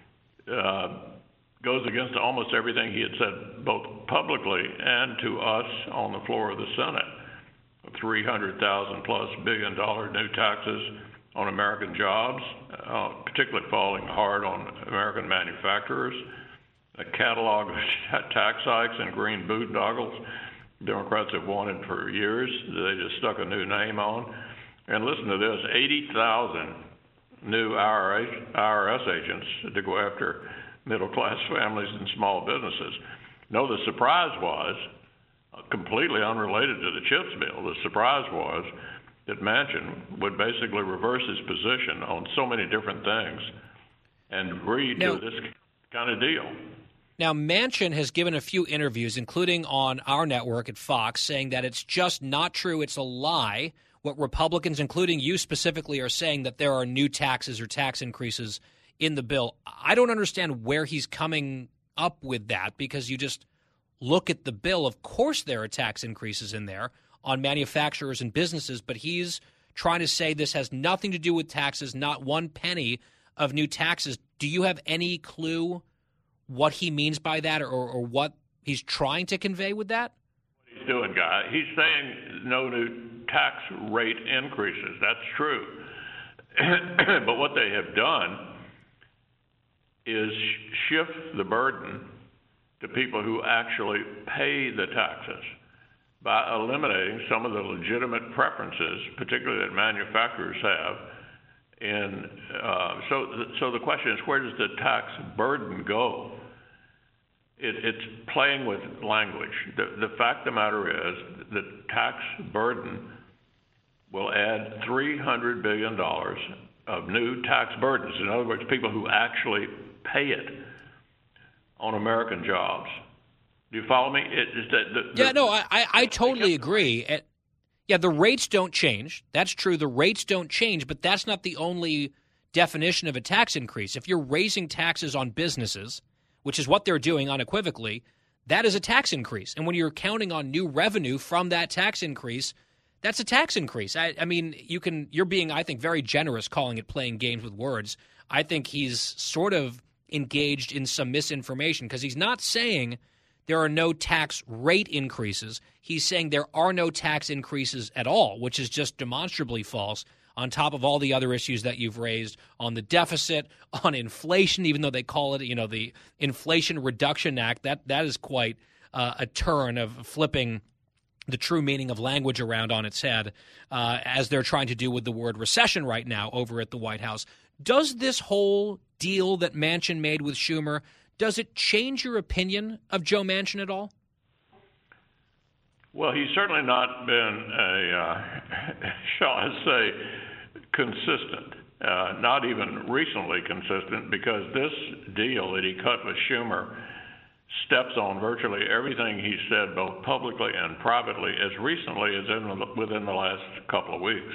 goes against almost everything he had said both publicly and to us on the floor of the Senate. $300,000+ billion new taxes on American jobs, particularly falling hard on American manufacturers, a catalog of tax hikes and green boondoggles Democrats have wanted for years. They just stuck a new name on. And listen to this, 80,000 new IRS agents to go after middle-class families and small businesses. No, the surprise was, completely unrelated to the CHIPS bill, the surprise was that Manchin would basically reverse his position on so many different things and agree to this kind of deal. Now, Manchin has given a few interviews, including on our network at Fox, saying that it's just not true. It's a lie. What Republicans, including you specifically, are saying that there are new taxes or tax increases in the bill. I don't understand where he's coming up with that, because you just look at the bill. Of course there are tax increases in there on manufacturers and businesses, but he's trying to say this has nothing to do with taxes, not one penny of new taxes. Do you have any clue what he means by that, or what he's trying to convey with that? What he's doing, Guy, he's saying no new tax rate increases. That's true. But what they have done is shift the burden to people who actually pay the taxes by eliminating some of the legitimate preferences, particularly that manufacturers have. And so the question is, where does the tax burden go? It's playing with language. The fact of the matter is the tax burden will add $300 billion of new tax burdens. In other words, people who actually pay it on American jobs. Do you follow me? I totally agree. Yeah, the rates don't change. That's true. The rates don't change, but that's not the only definition of a tax increase. If you're raising taxes on businesses, which is what they're doing unequivocally, that is a tax increase. And when you're counting on new revenue from that tax increase, that's a tax increase. I mean, you're being, I think, very generous calling it playing games with words. I think he's sort of engaged in some misinformation, because he's not saying there are no tax rate increases. He's saying there are no tax increases at all, which is just demonstrably false, on top of all the other issues that you've raised on the deficit, on inflation, even though they call it, the Inflation Reduction Act. That is quite a turn of flipping the true meaning of language around on its head, as they're trying to do with the word recession right now over at the White House. Does this whole deal that Manchin made with Schumer, does it change your opinion of Joe Manchin at all? Well, he's certainly not been shall I say, consistent, not even recently consistent, because this deal that he cut with Schumer steps on virtually everything he said, both publicly and privately, as recently as within the last couple of weeks.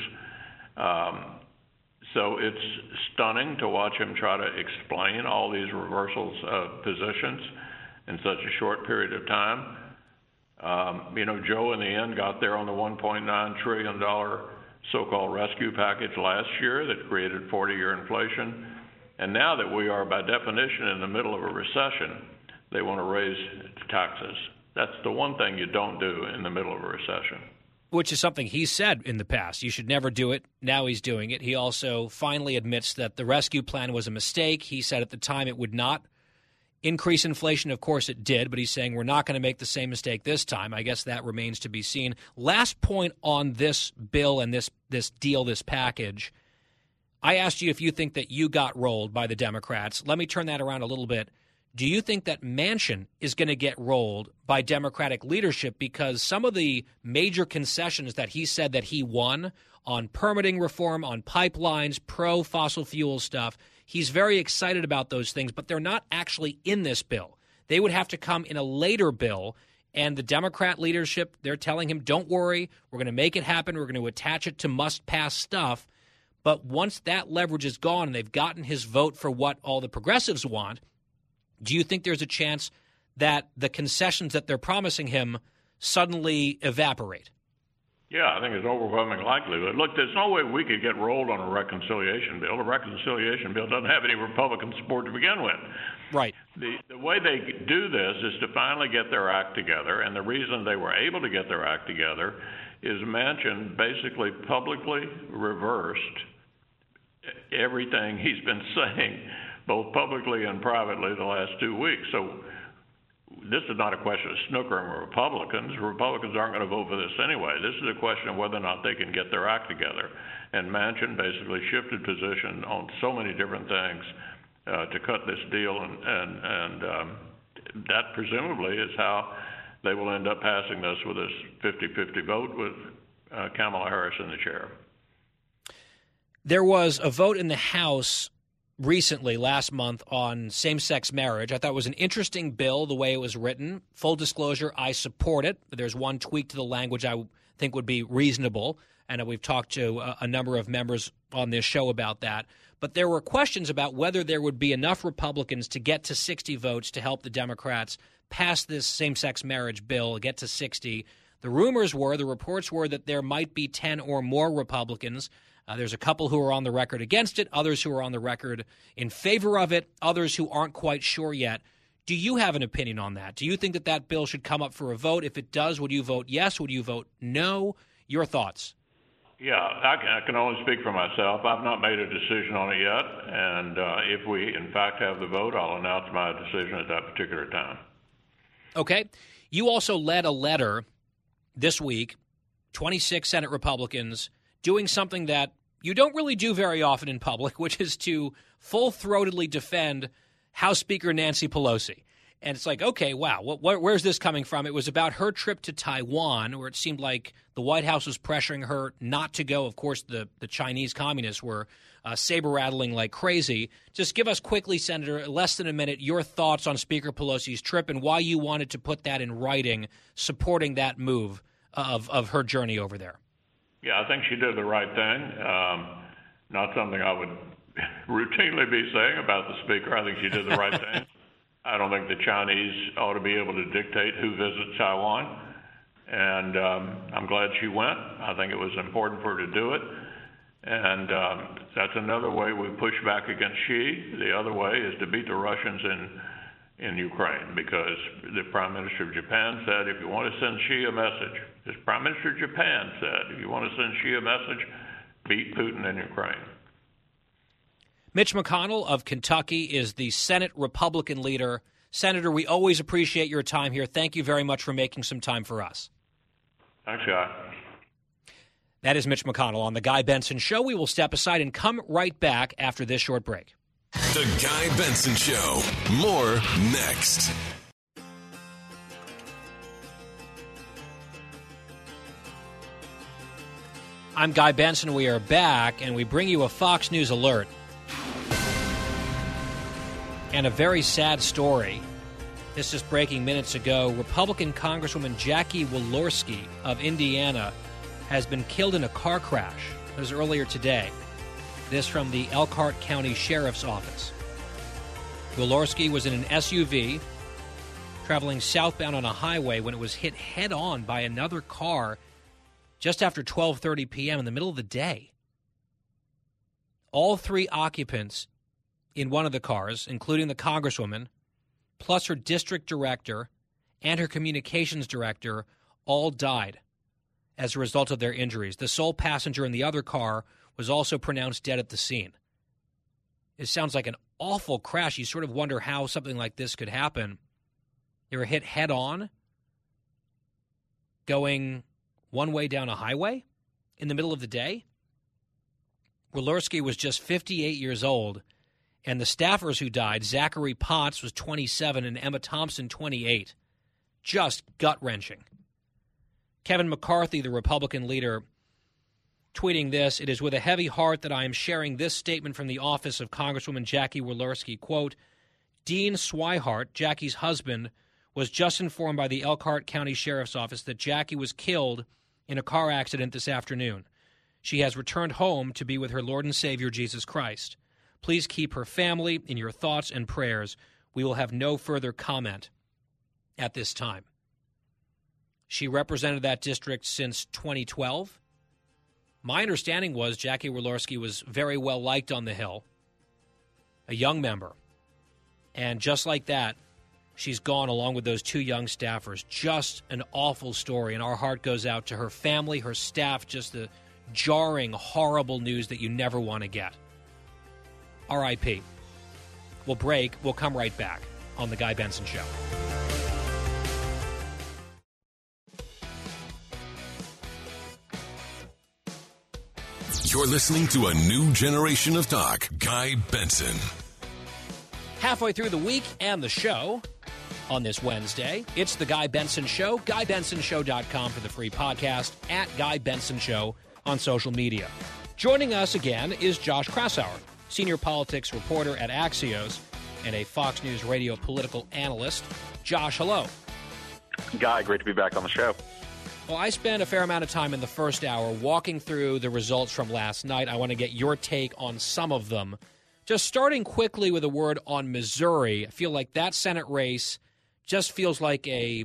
So it's stunning to watch him try to explain all these reversals of positions in such a short period of time. Joe in the end got there on the $1.9 trillion so-called rescue package last year that created 40-year inflation. And now that we are by definition in the middle of a recession, they want to raise taxes. That's the one thing you don't do in the middle of a recession. Which is something he said in the past. You should never do it. Now he's doing it. He also finally admits that the rescue plan was a mistake. He said at the time it would not increase inflation. Of course it did, but he's saying we're not going to make the same mistake this time. I guess that remains to be seen. Last point on this bill and this deal, this package. I asked you if you think that you got rolled by the Democrats. Let me turn that around a little bit. do you think that Manchin is going to get rolled by Democratic leadership? Because some of the major concessions that he said that he won on permitting reform, on pipelines, pro-fossil fuel stuff, he's very excited about those things, but they're not actually in this bill. They would have to come in a later bill, and the Democrat leadership, they're telling him, don't worry, we're going to make it happen, we're going to attach it to must-pass stuff. But once that leverage is gone and they've gotten his vote for what all the progressives want, do you think there's a chance that the concessions that they're promising him suddenly evaporate? Yeah, I think it's overwhelming likelihood. Look, there's no way we could get rolled on a reconciliation bill. A reconciliation bill doesn't have any Republican support to begin with. Right. The way they do this is to finally get their act together, and the reason they were able to get their act together is Manchin basically publicly reversed everything he's been saying, both publicly and privately, the last 2 weeks. So this is not a question of snookering Republicans. Republicans aren't going to vote for this anyway. This is a question of whether or not they can get their act together. And Manchin basically shifted position on so many different things to cut this deal, and that presumably is how they will end up passing this with this 50-50 vote with Kamala Harris in the chair. There was a vote in the House recently, last month, on same-sex marriage. I thought it was an interesting bill, the way it was written. Full disclosure, I support it. There's one tweak to the language I think would be reasonable, and we've talked to a number of members on this show about that. But there were questions about whether there would be enough Republicans to get to 60 votes to help the Democrats pass this same-sex marriage bill, get to 60. The rumors were, the reports were that there might be 10 or more Republicans. There's a couple who are on the record against it, others who are on the record in favor of it, others who aren't quite sure yet. Do you have an opinion on that? Do you think that that bill should come up for a vote? If it does, would you vote yes? Would you vote no? Your thoughts? Yeah, I can only speak for myself. I've not made a decision on it yet, and if we, in fact, have the vote, I'll announce my decision at that particular time. Okay. You also led a letter this week, 26 Senate Republicans, doing something that you don't really do very often in public, which is to full-throatedly defend House Speaker Nancy Pelosi. And it's like, okay, wow, where's this coming from? It was about her trip to Taiwan, where it seemed like the White House was pressuring her not to go. Of course, the Chinese communists were saber-rattling like crazy. Just give us quickly, Senator, less than a minute, your thoughts on Speaker Pelosi's trip and why you wanted to put that in writing, supporting that move of her journey over there. Yeah, I think she did the right thing. Not something I would routinely be saying about the Speaker. I think she did the right thing. I don't think the Chinese ought to be able to dictate who visits Taiwan, and I'm glad she went. I think it was important for her to do it, and that's another way we push back against Xi. The other way is to beat the Russians in Ukraine, because the Prime Minister of Japan said, if you want to send Xi a message, this Prime Minister of Japan said, if you want to send Xi a message, beat Putin in Ukraine. Mitch McConnell of Kentucky is the Senate Republican leader. Senator, we always appreciate your time here. Thank you very much for making some time for us. Thanks, Guy. That is Mitch McConnell on The Guy Benson Show. We will step aside and come right back after this short break. The Guy Benson Show. More next. I'm Guy Benson. We are back, and we bring you a Fox News alert. And a very sad story. This is breaking minutes ago. Republican Congresswoman Jackie Walorski of Indiana has been killed in a car crash. It was earlier today. This from the Elkhart County Sheriff's Office. Walorski was in an SUV traveling southbound on a highway when it was hit head-on by another car just after 12:30 p.m. in the middle of the day. All three occupants in one of the cars, including the Congresswoman, plus her district director and her communications director, all died as a result of their injuries. The sole passenger in the other car was also pronounced dead at the scene. It sounds like an awful crash. You sort of wonder how something like this could happen. They were hit head-on, going one way down a highway in the middle of the day. Walorski was just 58 years old, And the staffers who died, Zachary Potts was 27 and Emma Thompson 28. Just gut-wrenching. Kevin McCarthy, the Republican leader, tweeting this, "It is with a heavy heart that I am sharing this statement from the office of Congresswoman Jackie Walorski." Quote, "Dean Swihart, Jackie's husband, was just informed by the Elkhart County Sheriff's Office that Jackie was killed in a car accident this afternoon. She has returned home to be with her Lord and Savior, Jesus Christ. Please keep her family in your thoughts and prayers. We will have no further comment at this time." She represented that district since 2012. My understanding was Jackie Walorski was very well liked on the Hill, a young member. And just like that, she's gone along with those two young staffers. Just an awful story, and our heart goes out to her family, her staff, just the jarring, horrible news that you never want to get. R.I.P. We'll break. We'll come right back on The Guy Benson Show. You're listening to a new generation of talk. Guy Benson. Halfway through the week and the show on this Wednesday, it's The Guy Benson Show. GuyBensonShow.com for the free podcast, at Guy Benson Show on social media. Joining us again is Josh Kraushaar, senior politics reporter at Axios and a Fox News radio political analyst. Josh, hello. Guy, great to be back on the show. Well, I spent a fair amount of time in the first hour walking through the results from last night. I want to get your take on some of them. Just starting quickly with a word on Missouri, I feel like that Senate race just feels like a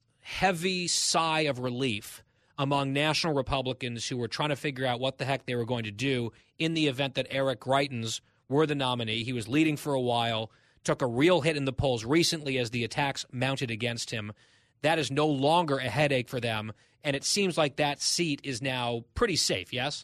heavy sigh of relief among national Republicans who were trying to figure out what the heck they were going to do in the event that Eric Greitens were the nominee. He was leading for a while, took a real hit in the polls recently as the attacks mounted against him. That is no longer a headache for them, and it seems like that seat is now pretty safe, yes?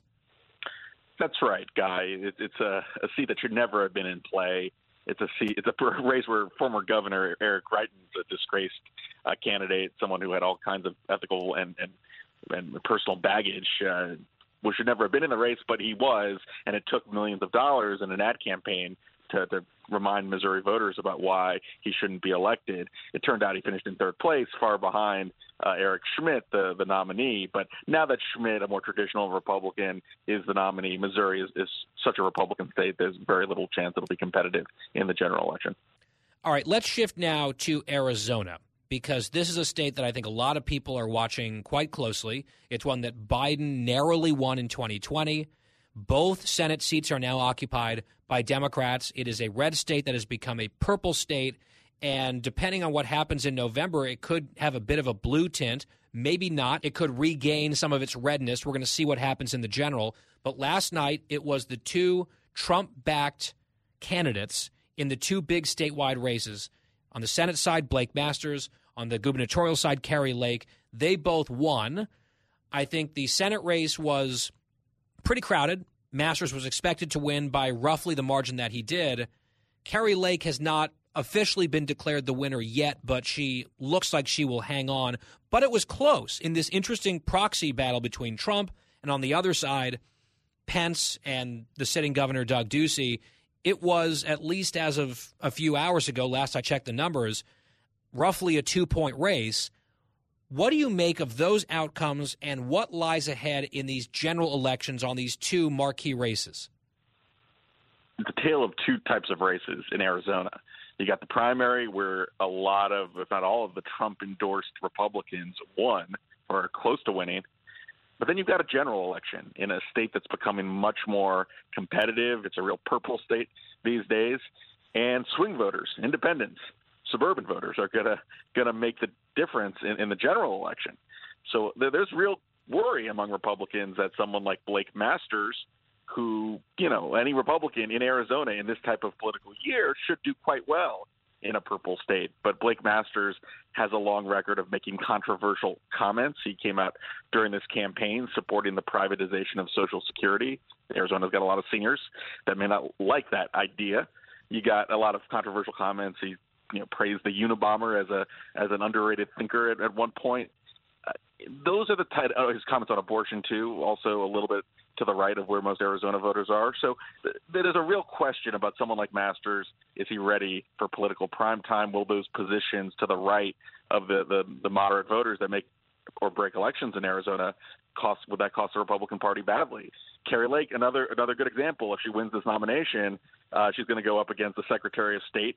That's right, Guy. It's a seat that should never have been in play. It's a race where former Governor Eric Greitens, a disgraced candidate, someone who had all kinds of ethical and personal baggage, should never have been in the race, but he was, and it took millions of dollars in an ad campaign to remind Missouri voters about why he shouldn't be elected. It turned out he finished in third place, far behind Eric Schmidt, the nominee. But now that Schmidt, a more traditional Republican, is the nominee, Missouri is such a Republican state, there's very little chance it'll be competitive in the general election. All right, let's shift now to Arizona, because this is a state that I think a lot of people are watching quite closely. It's one that Biden narrowly won in 2020. Both Senate seats are now occupied by Democrats. It is a red state that has become a purple state, and depending on what happens in November, it could have a bit of a blue tint. Maybe not. It could regain some of its redness. We're going to see what happens in the general. But last night, it was the two Trump-backed candidates in the two big statewide races. On the Senate side, Blake Masters. On the gubernatorial side, Kari Lake. They both won. I think the Senate race was pretty crowded. Masters was expected to win by roughly the margin that he did. Kari Lake has not officially been declared the winner yet, but she looks like she will hang on. But it was close in this interesting proxy battle between Trump and, on the other side, Pence and the sitting governor, Doug Ducey. It was, at least as of a few hours ago, last I checked the numbers, roughly a 2-point race. What do you make of those outcomes, and what lies ahead in these general elections on these two marquee races? It's a tale of two types of races in Arizona. You got the primary, where a lot of, if not all of the Trump-endorsed Republicans won or are close to winning. But then you've got a general election in a state that's becoming much more competitive. It's a real purple state these days. And swing voters, independents, suburban voters are gonna make the difference in the general election. So there's real worry among Republicans that someone like Blake Masters, who, any Republican in Arizona in this type of political year should do quite well in a purple state. But Blake Masters has a long record of making controversial comments. He came out during this campaign supporting the privatization of Social Security. Arizona's got a lot of seniors that may not like that idea. You got a lot of controversial comments. He praised the Unabomber as an underrated thinker at one point. those are the his comments on abortion, too, also a little bit to the right of where most Arizona voters are. So there's a real question about someone like Masters. Is he ready for political prime time? Will those positions to the right of the moderate voters that make or break elections in Arizona would that cost the Republican Party badly? Kari Lake, another good example. If she wins this nomination, she's going to go up against the Secretary of State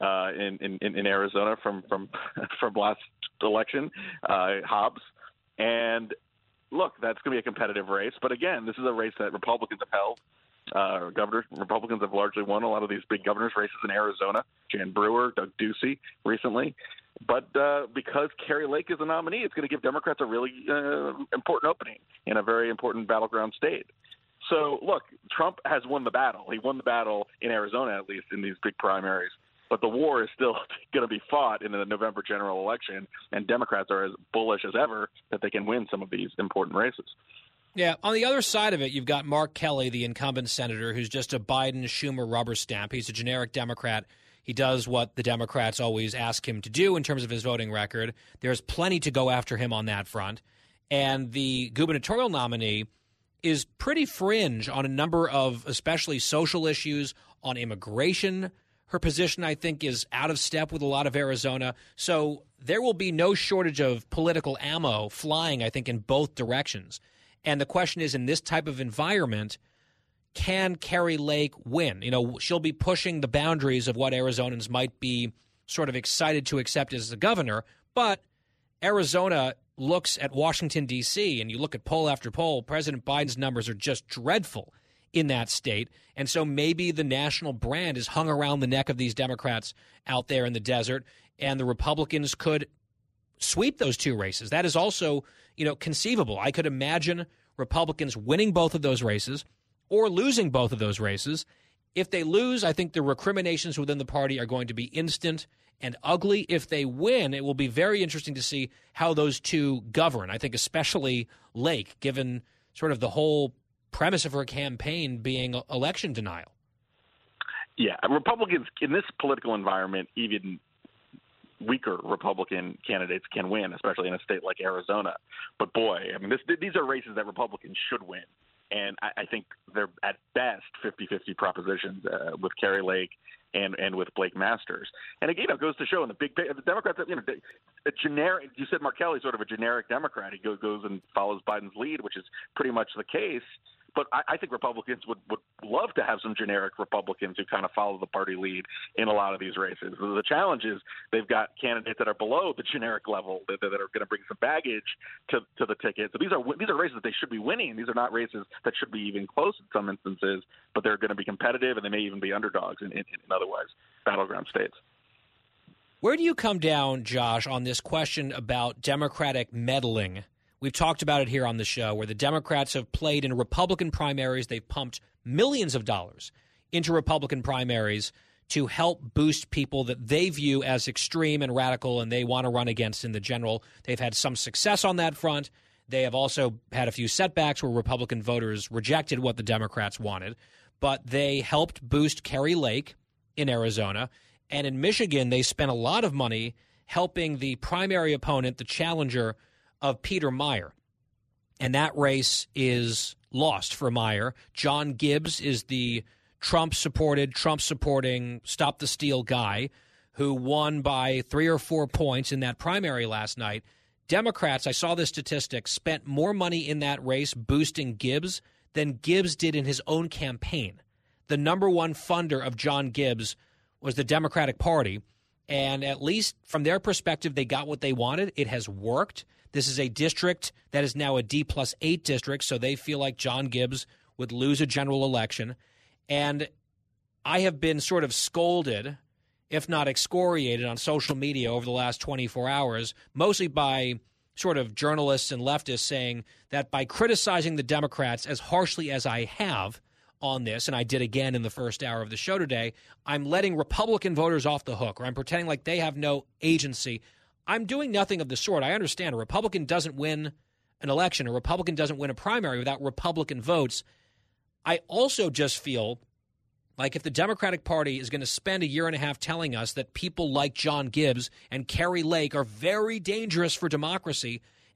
in Arizona from last election, Hobbs. And look, that's going to be a competitive race. But again, this is a race that Republicans have held. Republicans have largely won a lot of these big governor's races in Arizona. Jan Brewer, Doug Ducey recently. But because Kari Lake is a nominee, it's going to give Democrats a really important opening in a very important battleground state. So, look, Trump has won the battle. He won the battle in Arizona, at least, in these big primaries. But the war is still going to be fought in the November general election, and Democrats are as bullish as ever that they can win some of these important races. Yeah, on the other side of it, you've got Mark Kelly, the incumbent senator, who's just a Biden-Schumer rubber stamp. He's a generic Democrat. He does what the Democrats always ask him to do in terms of his voting record. There's plenty to go after him on that front. And the gubernatorial nominee is pretty fringe on a number of especially social issues, on immigration. Her position, I think, is out of step with a lot of Arizona. So there will be no shortage of political ammo flying, I think, in both directions. And the question is, in this type of environment, can Kari Lake win? You know, she'll be pushing the boundaries of what Arizonans might be sort of excited to accept as the governor. But Arizona looks at Washington, D.C., and you look at poll after poll, President Biden's numbers are just dreadful in that state. And so maybe the national brand is hung around the neck of these Democrats out there in the desert, and the Republicans could sweep those two races. That is also, conceivable. I could imagine Republicans winning both of those races or losing both of those races. If they lose, I think the recriminations within the party are going to be instant and ugly. If they win, it will be very interesting to see how those two govern. I think especially Lake, given sort of the whole premise of her campaign being election denial. Yeah, Republicans in this political environment, even weaker Republican candidates can win, especially in a state like Arizona. But boy, I mean, these are races that Republicans should win. And I think they're at best 50-50 propositions with Kari Lake and with Blake Masters. And again, it goes to show in the Democrats, a generic. You said Mark Kelly's sort of a generic Democrat. He goes and follows Biden's lead, which is pretty much the case. But I think Republicans would love to have some generic Republicans who kind of follow the party lead in a lot of these races. The challenge is they've got candidates that are below the generic level that are going to bring some baggage to the ticket. So these are races that they should be winning. These are not races that should be even close in some instances, but they're going to be competitive, and they may even be underdogs in otherwise battleground states. Where do you come down, Josh, on this question about Democratic meddling? We've talked about it here on the show, where the Democrats have played in Republican primaries. They've pumped millions of dollars into Republican primaries to help boost people that they view as extreme and radical and they want to run against in the general. They've had some success on that front. They have also had a few setbacks where Republican voters rejected what the Democrats wanted. But they helped boost Kari Lake in Arizona. And in Michigan, they spent a lot of money helping the primary opponent, the challenger of Peter Meijer. And that race is lost for Meijer. John Gibbs is the Trump-supporting, Stop the Steal guy who won by 3 or 4 points in that primary last night. Democrats, I saw this statistic, spent more money in that race boosting Gibbs than Gibbs did in his own campaign. The number one funder of John Gibbs was the Democratic Party. And at least from their perspective, they got what they wanted. It has worked. This is a district that is now a D+8 district, so they feel like John Gibbs would lose a general election. And I have been sort of scolded, if not excoriated, on social media over the last 24 hours, mostly by sort of journalists and leftists saying that by criticizing the Democrats as harshly as I have on this, and I did again in the first hour of the show today, I'm letting Republican voters off the hook, or I'm pretending like they have no agency. I'm doing nothing of the sort. I understand a Republican doesn't win an election. A Republican doesn't win a primary without Republican votes. I also just feel like if the Democratic Party is going to spend a year and a half telling us that people like John Gibbs and Kari Lake are very dangerous for democracy,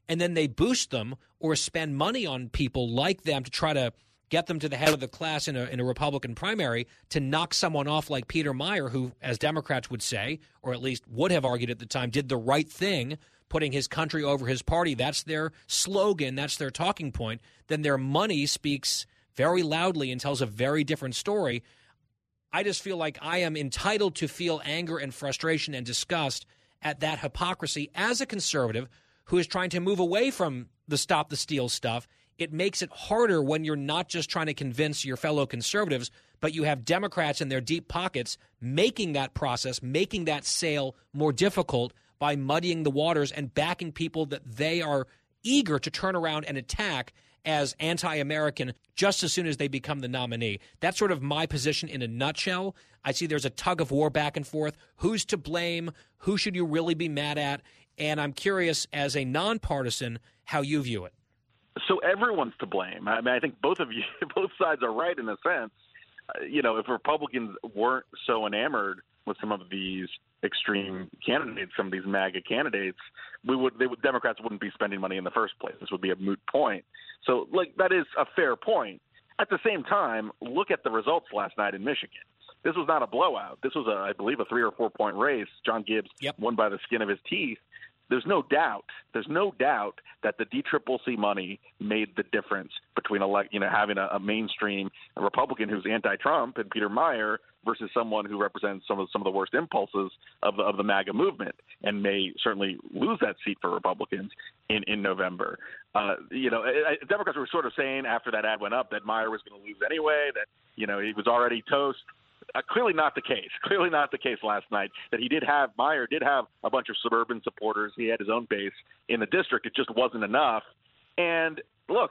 and then they boost them or spend money on people like them to try to get them to the head of the class in a Republican primary to knock someone off like Peter Meijer, who, as Democrats would say, or at least would have argued at the time, did the right thing, putting his country over his party. That's their slogan. That's their talking point. Then their money speaks very loudly and tells a very different story. I just feel like I am entitled to feel anger and frustration and disgust at that hypocrisy as a conservative who is trying to move away from the Stop the Steal stuff. It makes it harder when you're not just trying to convince your fellow conservatives, but you have Democrats in their deep pockets making that process, making that sale more difficult by muddying the waters and backing people that they are eager to turn around and attack as anti-American just as soon as they become the nominee. That's sort of my position in a nutshell. I see there's a tug of war back and forth. Who's to blame? Who should you really be mad at? And I'm curious, as a nonpartisan, how you view it. So everyone's to blame. I mean, I think both sides are right in a sense. If Republicans weren't so enamored with some of these extreme candidates, some of these MAGA candidates, Democrats wouldn't be spending money in the first place. This would be a moot point. So, that is a fair point. At the same time, look at the results last night in Michigan. This was not a blowout. This was, I believe, a 3 or 4 point race. John Gibbs won by the skin of his teeth. There's no doubt that the DCCC money made the difference between having a mainstream Republican who's anti-Trump and Peter Meijer versus someone who represents some of the worst impulses of the MAGA movement and may certainly lose that seat for Republicans in November. Democrats were sort of saying after that ad went up that Meijer was going to lose anyway, that he was already toast. Clearly not the case. Clearly not the case last night. That Meijer did have a bunch of suburban supporters. He had his own base in the district. It just wasn't enough. And look,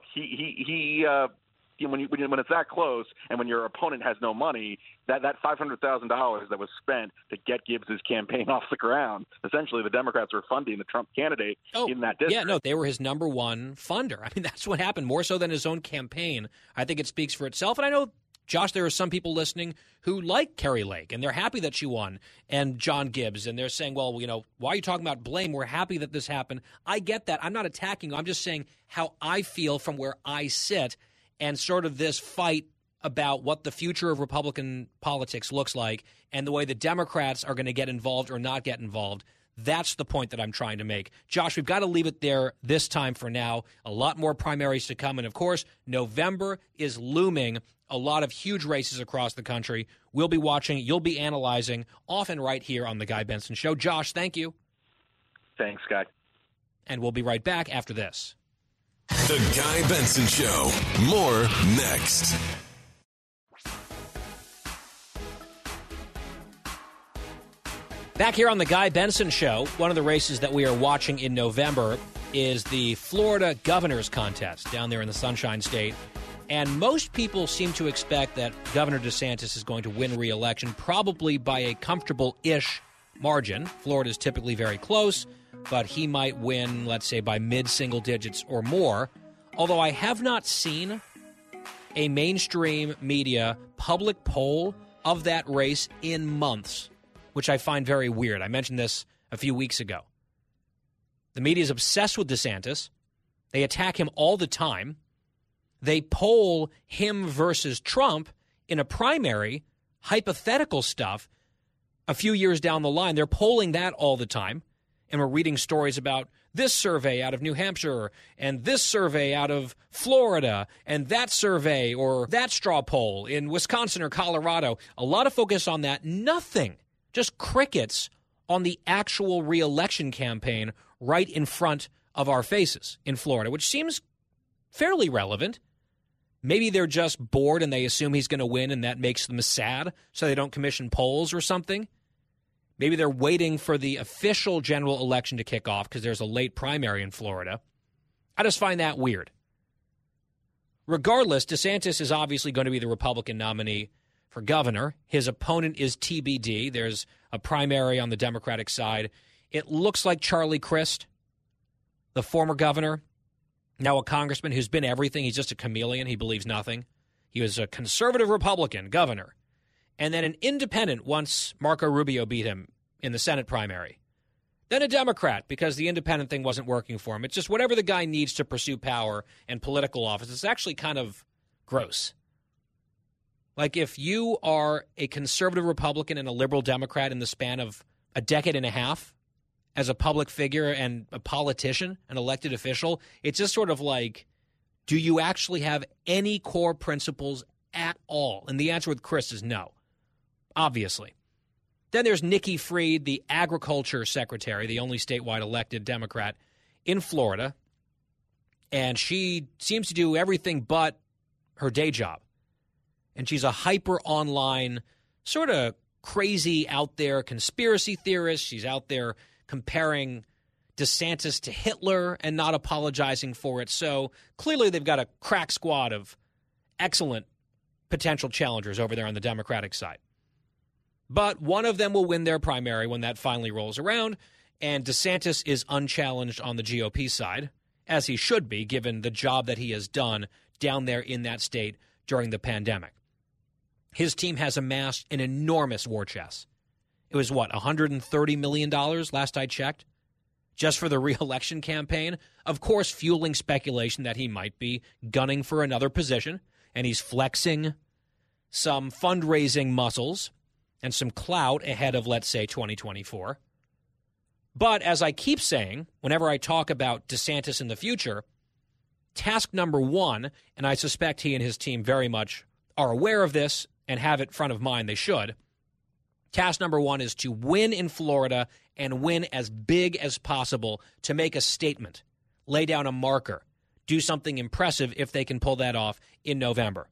when it's that close, and when your opponent has no money, that $500,000 that was spent to get Gibbs' campaign off the ground, essentially the Democrats were funding the Trump candidate in that district. Yeah, no, they were his number one funder. I mean, that's what happened, more so than his own campaign. I think it speaks for itself. And I know, Josh, there are some people listening who like Kari Lake, and they're happy that she won, and John Gibbs, and they're saying, well, why are you talking about blame? We're happy that this happened. I get that. I'm not attacking you. I'm just saying how I feel from where I sit, and sort of this fight about what the future of Republican politics looks like and the way the Democrats are going to get involved or not get involved. That's the point that I'm trying to make. Josh, we've got to leave it there this time for now. A lot more primaries to come. And, of course, November is looming. A lot of huge races across the country. We'll be watching. You'll be analyzing, often right here on The Guy Benson Show. Josh, thank you. Thanks, Guy. And we'll be right back after this. The Guy Benson Show. More next. Back here on The Guy Benson Show, one of the races that we are watching in November is the Florida Governor's Contest down there in the Sunshine State. And most people seem to expect that Governor DeSantis is going to win re-election, probably by a comfortable-ish margin. Florida's typically very close, but he might win, let's say, by mid-single digits or more. Although I have not seen a mainstream media public poll of that race in months, which I find very weird. I mentioned this a few weeks ago. The media is obsessed with DeSantis. They attack him all the time. They poll him versus Trump in a primary, hypothetical stuff, a few years down the line. They're polling that all the time. And we're reading stories about this survey out of New Hampshire and this survey out of Florida and that survey or that straw poll in Wisconsin or Colorado. A lot of focus on that. Nothing. Just crickets on the actual re-election campaign right in front of our faces in Florida, which seems fairly relevant. Maybe they're just bored and they assume he's going to win and that makes them sad, so they don't commission polls or something. Maybe they're waiting for the official general election to kick off because there's a late primary in Florida. I just find that weird. Regardless, DeSantis is obviously going to be the Republican nominee for governor. His opponent is TBD. There's a primary on the Democratic side. It looks like Charlie Crist, the former governor, now a congressman who's been everything. He's just a chameleon. He believes nothing. He was a conservative Republican governor. And then an independent once Marco Rubio beat him in the Senate primary. then a Democrat because the independent thing wasn't working for him. It's just whatever the guy needs to pursue power and political office. It's actually kind of gross. Like if you are a conservative Republican and a liberal Democrat in the span of a decade and a half as a public figure and a politician, an elected official, it's just sort of like, do you actually have any core principles at all? And the answer with Chris is no, obviously. Then there's Nikki Fried, the agriculture secretary, the only statewide elected Democrat in Florida. And she seems to do everything but her day job. And she's a hyper online, sort of crazy out there conspiracy theorist. She's out there comparing DeSantis to Hitler and not apologizing for it. So clearly they've got a crack squad of excellent potential challengers over there on the Democratic side. But one of them will win their primary when that finally rolls around, and DeSantis is unchallenged on the GOP side, as he should be, given the job that he has done down there in that state during the pandemic. His team has amassed an enormous war chest. It was, $130 million last I checked, just for the re-election campaign? Of course, fueling speculation that he might be gunning for another position, and he's flexing some fundraising muscles and some clout ahead of, let's say, 2024. But as I keep saying, whenever I talk about DeSantis in the future, task number one, and I suspect he and his team very much are aware of this and have it front of mind, they should. Task number one is to win in Florida and win as big as possible to make a statement, lay down a marker, do something impressive if they can pull that off in November.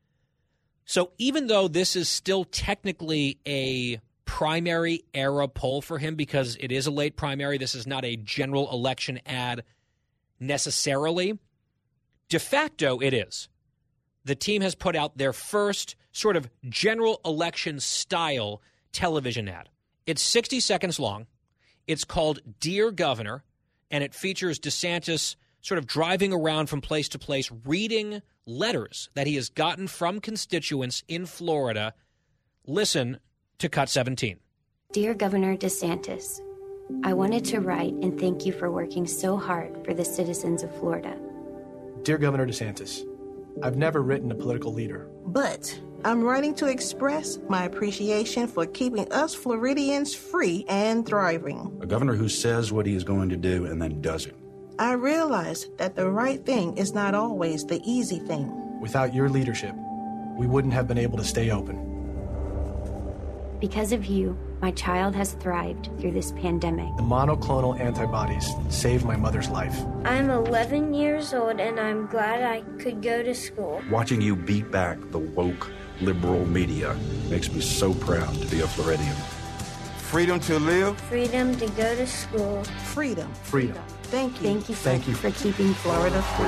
So even though this is still technically a primary era poll for him because it is a late primary, this is not a general election ad necessarily, de facto it is. The team has put out their first sort of general election style television ad. It's 60 seconds long. It's called Dear Governor, and it features DeSantis sort of driving around from place to place, reading letters that he has gotten from constituents in Florida. Listen to Cut 17. Dear Governor DeSantis, I wanted to write and thank you for working so hard for the citizens of Florida. Dear Governor DeSantis, I've never written a political leader. But I'm writing to express my appreciation for keeping us Floridians free and thriving. A governor who says what he is going to do and then does it. I realize that the right thing is not always the easy thing. Without your leadership, we wouldn't have been able to stay open. Because of you, my child has thrived through this pandemic. The monoclonal antibodies saved my mother's life. I'm 11 years old and I'm glad I could go to school. Watching you beat back the woke liberal media makes me so proud to be a Floridian. Freedom to live. Freedom to go to school. Freedom. Freedom. Thank you. Thank you for keeping Florida free.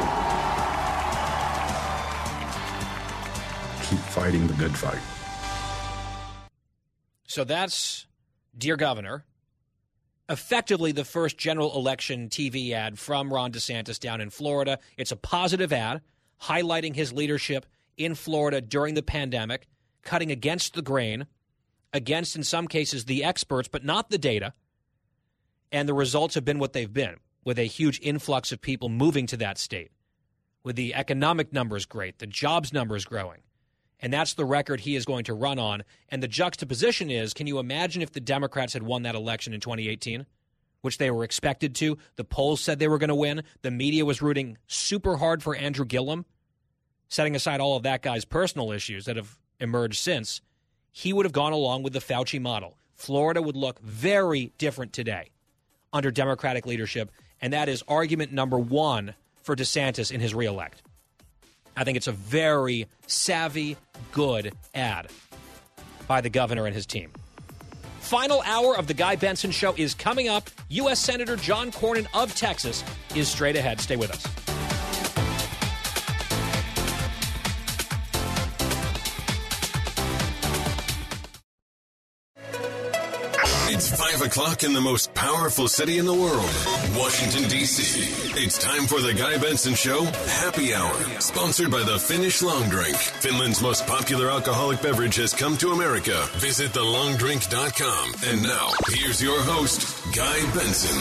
Keep fighting the good fight. So that's Dear Governor, effectively the first general election TV ad from Ron DeSantis down in Florida. It's a positive ad highlighting his leadership in Florida during the pandemic, cutting against the grain, against, in some cases, the experts, but not the data. And the results have been what they've been, with a huge influx of people moving to that state, with the economic numbers great, the jobs numbers growing. And that's the record he is going to run on. And the juxtaposition is, can you imagine if the Democrats had won that election in 2018, which they were expected to? The polls said they were going to win. The media was rooting super hard for Andrew Gillum, setting aside all of that guy's personal issues that have emerged since. He would have gone along with the Fauci model. Florida would look very different today under Democratic leadership. And that is argument number one for DeSantis in his reelect. I think it's a very savvy, good ad by the governor and his team. Final hour of the Guy Benson Show is coming up. U.S. Senator John Cornyn of Texas is straight ahead. Stay with us. It's 5 o'clock in the most powerful city in the world, Washington, D.C. It's time for the Guy Benson Show Happy Hour, sponsored by the Finnish Long Drink. Finland's most popular alcoholic beverage has come to America. Visit thelongdrink.com. And now, here's your host, Guy Benson.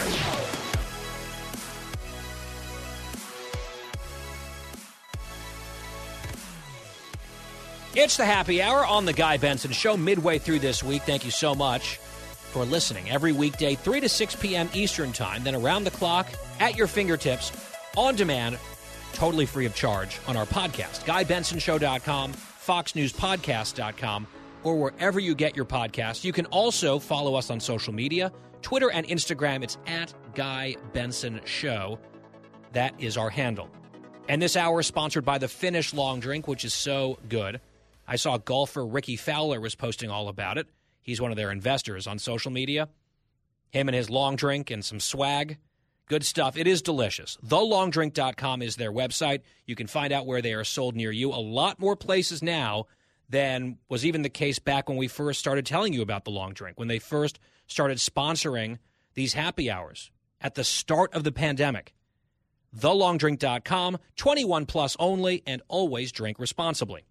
It's the Happy Hour on the Guy Benson Show midway through this week. Thank you so much for listening. Every weekday, 3 to 6 p.m. Eastern Time, then around the clock, at your fingertips, on demand, totally free of charge on our podcast, GuyBensonShow.com, FoxNewsPodcast.com, or wherever you get your podcasts. You can also follow us on social media, Twitter and Instagram. It's at Guy Benson Show. That is our handle. And this hour is sponsored by the Finnish Long Drink, which is so good. I saw golfer Ricky Fowler was posting all about it. He's one of their investors on social media. Him and his long drink and some swag. Good stuff. It is delicious. TheLongDrink.com is their website. You can find out where they are sold near you. A lot more places now than was even the case back when we first started telling you about the long drink, when they first started sponsoring these happy hours at the start of the pandemic. TheLongDrink.com, 21 plus only, and always drink responsibly.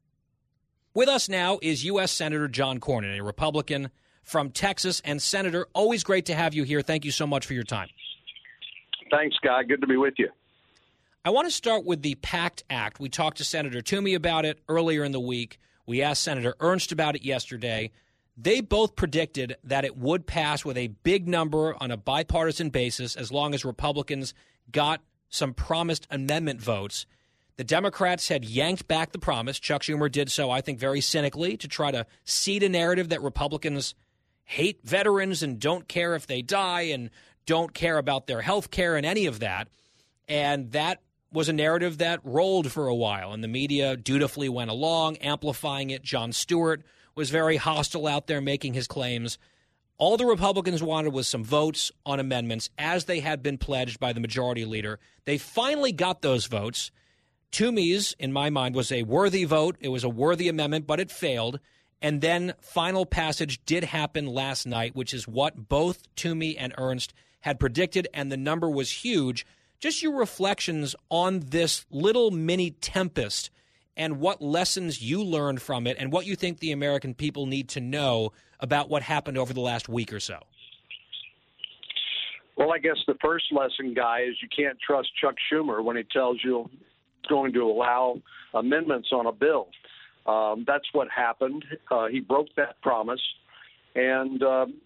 With us now is U.S. Senator John Cornyn, a Republican from Texas. And, Senator, always great to have you here. Thank you so much for your time. Thanks, Guy. Good to be with you. I want to start with the PACT Act. We talked to Senator Toomey about it earlier in the week. We asked Senator Ernst about it yesterday. They both predicted that it would pass with a big number on a bipartisan basis as long as Republicans got some promised amendment votes. The Democrats had yanked back the promise. Chuck Schumer did so, I think, very cynically to try to seed a narrative that Republicans hate veterans and don't care if they die and don't care about their health care and any of that. And that was a narrative that rolled for a while, and the media dutifully went along, amplifying it. Jon Stewart was very hostile out there making his claims. All the Republicans wanted was some votes on amendments, as they had been pledged by the majority leader. They finally got those votes. Toomey's, in my mind, was a worthy vote. It was a worthy amendment, but it failed. And then final passage did happen last night, which is what both Toomey and Ernst had predicted, and the number was huge. Just your reflections on this little mini tempest and what lessons you learned from it and what you think the American people need to know about what happened over the last week or so. Well, I guess the first lesson, Guy, is you can't trust Chuck Schumer when he tells you he's going to allow amendments on a bill. That's what happened. He broke that promise. And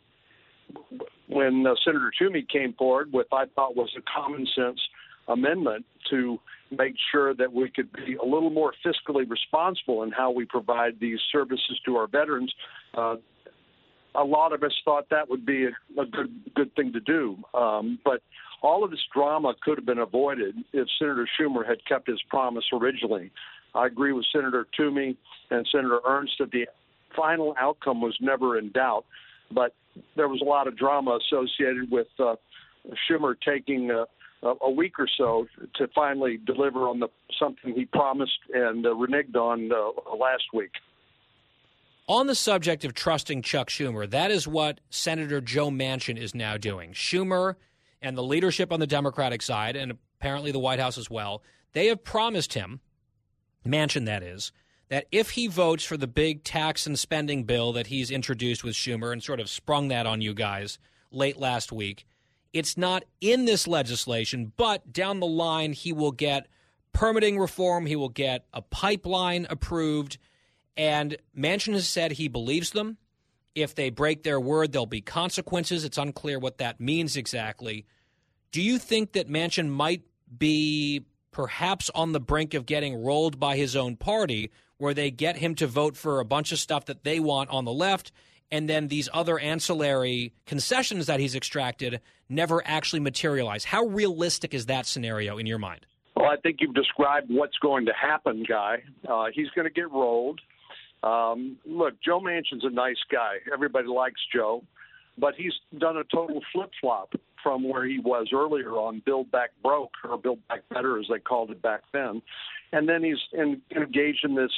when Senator Toomey came forward with, I thought, was a common sense amendment to make sure that we could be a little more fiscally responsible in how we provide these services to our veterans, a lot of us thought that would be a good thing to do. But all of this drama could have been avoided if Senator Schumer had kept his promise originally. I agree with Senator Toomey and Senator Ernst that the final outcome was never in doubt, but there was a lot of drama associated with Schumer taking a week or so to finally deliver on something he promised and reneged on last week. On the subject of trusting Chuck Schumer, that is what Senator Joe Manchin is now doing. Schumer and the leadership on the Democratic side, and apparently the White House as well, they have promised him, Manchin that is, that if he votes for the big tax and spending bill that he's introduced with Schumer and sort of sprung that on you guys late last week, it's not in this legislation, but down the line he will get permitting reform, he will get a pipeline approved, and Manchin has said he believes them. If they break their word, there'll be consequences. It's unclear what that means exactly. Do you think that Manchin might be perhaps on the brink of getting rolled by his own party, where they get him to vote for a bunch of stuff that they want on the left, and then these other ancillary concessions that he's extracted never actually materialize? How realistic is that scenario in your mind? Well, I think you've described what's going to happen, Guy. He's going to get rolled. Look, Joe Manchin's a nice guy. Everybody likes Joe, but he's done a total flip-flop from where he was earlier on Build Back Broke, or Build Back Better as they called it back then. And then he's engaged in this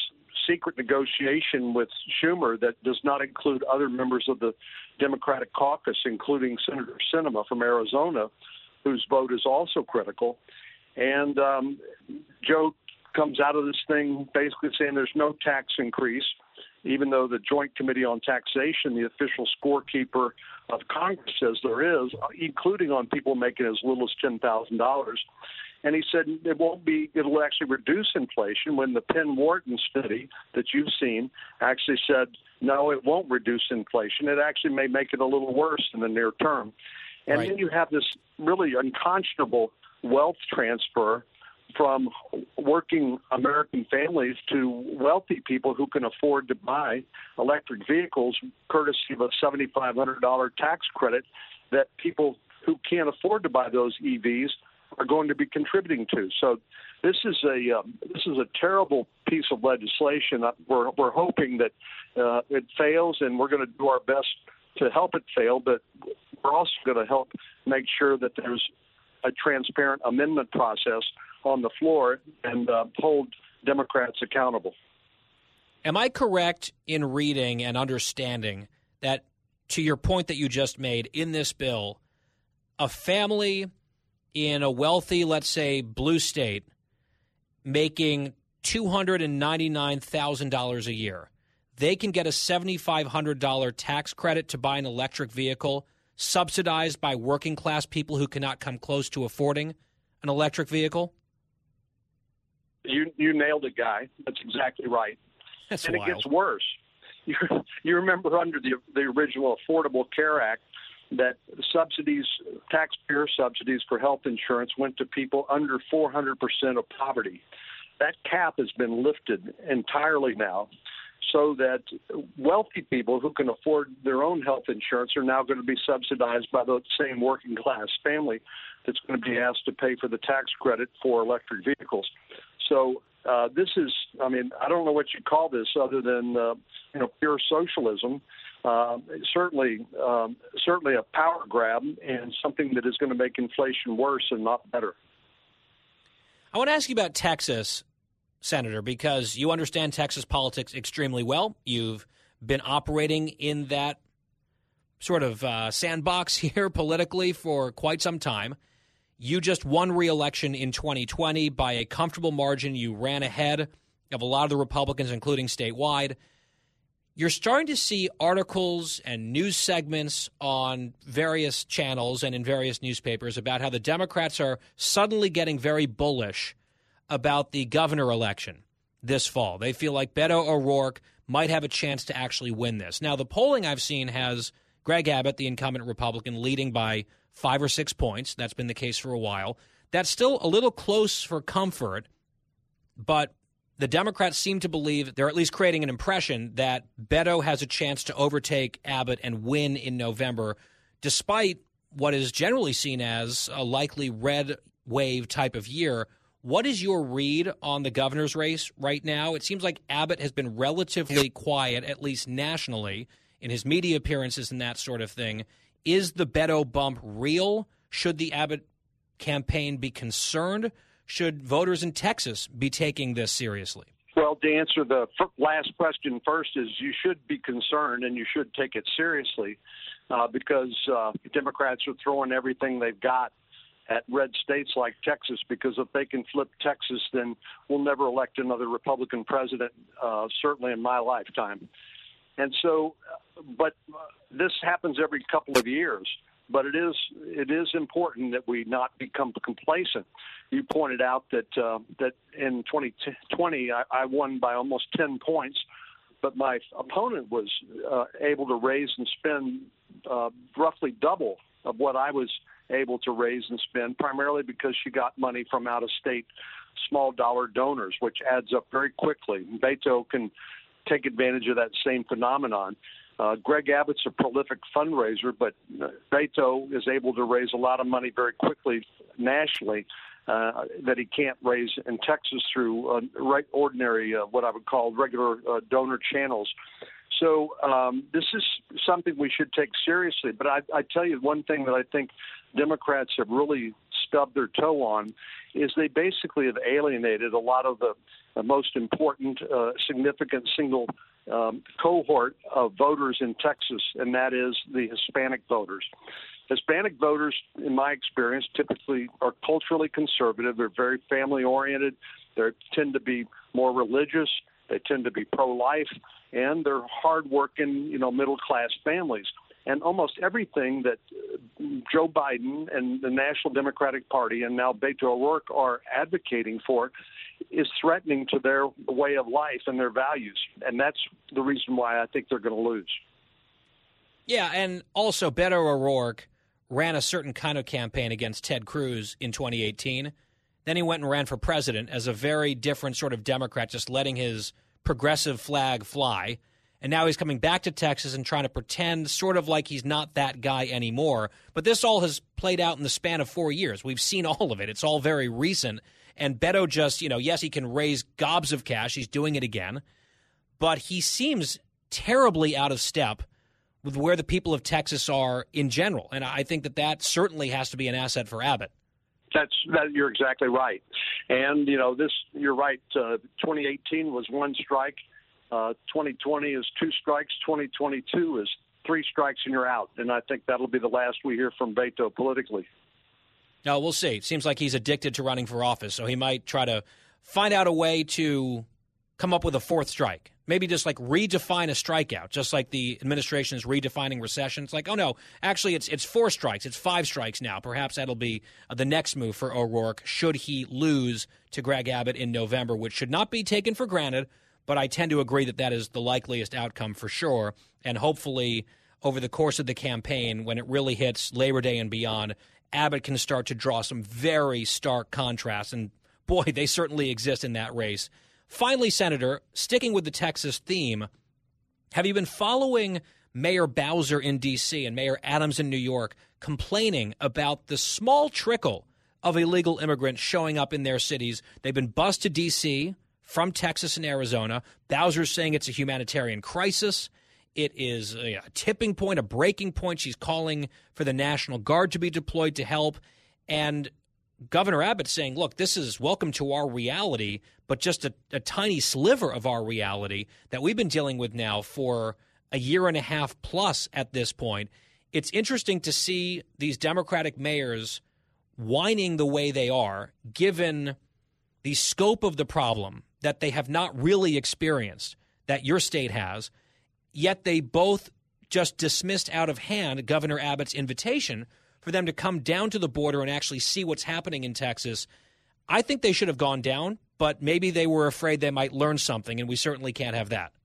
secret negotiation with Schumer that does not include other members of the Democratic caucus, including Senator Sinema from Arizona, whose vote is also critical. And Joe comes out of this thing basically saying there's no tax increase, even though the Joint Committee on Taxation, the official scorekeeper of Congress, says there is, including on people making as little as $10,000. And he said it'll actually reduce inflation, when the Penn Wharton study that you've seen actually said, no, it won't reduce inflation. It actually may make it a little worse in the near term. And then you have this really unconscionable wealth transfer from working American families to wealthy people who can afford to buy electric vehicles, courtesy of a $7,500 tax credit that people who can't afford to buy those EVs are going to be contributing to. So this is a terrible piece of legislation. We're hoping that it fails, and we're going to do our best to help it fail, but we're also going to help make sure that there's a transparent amendment process on the floor and hold Democrats accountable. Am I correct in reading and understanding that, to your point that you just made, in this bill, a family in a wealthy, let's say, blue state, making $299,000 a year, they can get a $7,500 tax credit to buy an electric vehicle subsidized by working class people who cannot come close to affording an electric vehicle? You nailed it, Guy. That's exactly right. That's and wild. It gets worse. You remember under the original Affordable Care Act that subsidies, taxpayer subsidies for health insurance went to people under 400% of poverty. That cap has been lifted entirely now, so that wealthy people who can afford their own health insurance are now going to be subsidized by the same working class family that's going to be asked to pay for the tax credit for electric vehicles. So this is, I don't know what you call this other than, pure socialism. Certainly a power grab, and something that is going to make inflation worse and not better. I want to ask you about Texas, Senator, because you understand Texas politics extremely well. You've been operating in that sort of sandbox here politically for quite some time. You just won re-election in 2020 by a comfortable margin. You ran ahead of a lot of the Republicans, including statewide. You're starting to see articles and news segments on various channels and in various newspapers about how the Democrats are suddenly getting very bullish about the governor election this fall. They feel like Beto O'Rourke might have a chance to actually win this. Now, the polling I've seen has Greg Abbott, the incumbent Republican, leading by 5 or 6 points. That's been the case for a while. That's still a little close for comfort, but the Democrats seem to believe they're at least creating an impression that Beto has a chance to overtake Abbott and win in November, despite what is generally seen as a likely red wave type of year. What is your read on the governor's race right now? It seems like Abbott has been relatively quiet, at least nationally, in his media appearances and that sort of thing. Is the Beto bump real? Should the Abbott campaign be concerned? Should voters in Texas be taking this seriously? Well, to answer the last question first is you should be concerned and you should take it seriously because Democrats are throwing everything they've got at red states like Texas, because if they can flip Texas, then we'll never elect another Republican president, certainly in my lifetime. And so, but this happens every couple of years. But it is important that we not become complacent. You pointed out that in 2020 I won by almost 10 points, but my opponent was able to raise and spend roughly double of what I was able to raise and spend, primarily because she got money from out-of-state small dollar donors, which adds up very quickly. Beto can take advantage of that same phenomenon. Greg Abbott's a prolific fundraiser, but Beto is able to raise a lot of money very quickly nationally that he can't raise in Texas through ordinary, what I would call regular donor channels. So this is something we should take seriously. But I tell you one thing that I think Democrats have really stubbed their toe on is they basically have alienated a lot of the most important, significant single cohort of voters in Texas, and that is the Hispanic voters. Hispanic voters, in my experience, typically are culturally conservative. They're very family-oriented. They tend to be more religious. They tend to be pro-life, and they're hard-working, middle-class families. And almost everything that Joe Biden and the National Democratic Party and now Beto O'Rourke are advocating for is threatening to their way of life and their values. And that's the reason why I think they're going to lose. Yeah, and also Beto O'Rourke ran a certain kind of campaign against Ted Cruz in 2018. Then he went and ran for president as a very different sort of Democrat, just letting his progressive flag fly. And now he's coming back to Texas and trying to pretend sort of like he's not that guy anymore. But this all has played out in the span of 4 years. We've seen all of it. It's all very recent. And Beto just, yes, he can raise gobs of cash. He's doing it again. But he seems terribly out of step with where the people of Texas are in general. And I think that certainly has to be an asset for Abbott. You're exactly right. And, you're right. 2018 was one strike. 2020 is two strikes. 2022 is three strikes and you're out. And I think that'll be the last we hear from Beto politically. No, we'll see. It seems like he's addicted to running for office, so he might try to find out a way to come up with a fourth strike. Maybe just like redefine a strikeout, just like the administration is redefining recession. It's like, oh no, actually it's 4 strikes. It's 5 strikes now. Perhaps that'll be the next move for O'Rourke should he lose to Greg Abbott in November, which should not be taken for granted. But I tend to agree that is the likeliest outcome for sure. And hopefully over the course of the campaign, when it really hits Labor Day and beyond, Abbott can start to draw some very stark contrasts. And boy, they certainly exist in that race. Finally, Senator, sticking with the Texas theme, have you been following Mayor Bowser in D.C. and Mayor Adams in New York complaining about the small trickle of illegal immigrants showing up in their cities? They've been bused to D.C. from Texas and Arizona. Bowser's saying it's a humanitarian crisis. It is a tipping point, a breaking point. She's calling for the National Guard to be deployed to help. And Governor Abbott saying, look, this is welcome to our reality, but just a tiny sliver of our reality that we've been dealing with now for a year and a half plus at this point. It's interesting to see these Democratic mayors whining the way they are, given the scope of the problem that they have not really experienced, that your state has, yet they both just dismissed out of hand Governor Abbott's invitation for them to come down to the border and actually see what's happening in Texas. I think they should have gone down, but maybe they were afraid they might learn something, and we certainly can't have that.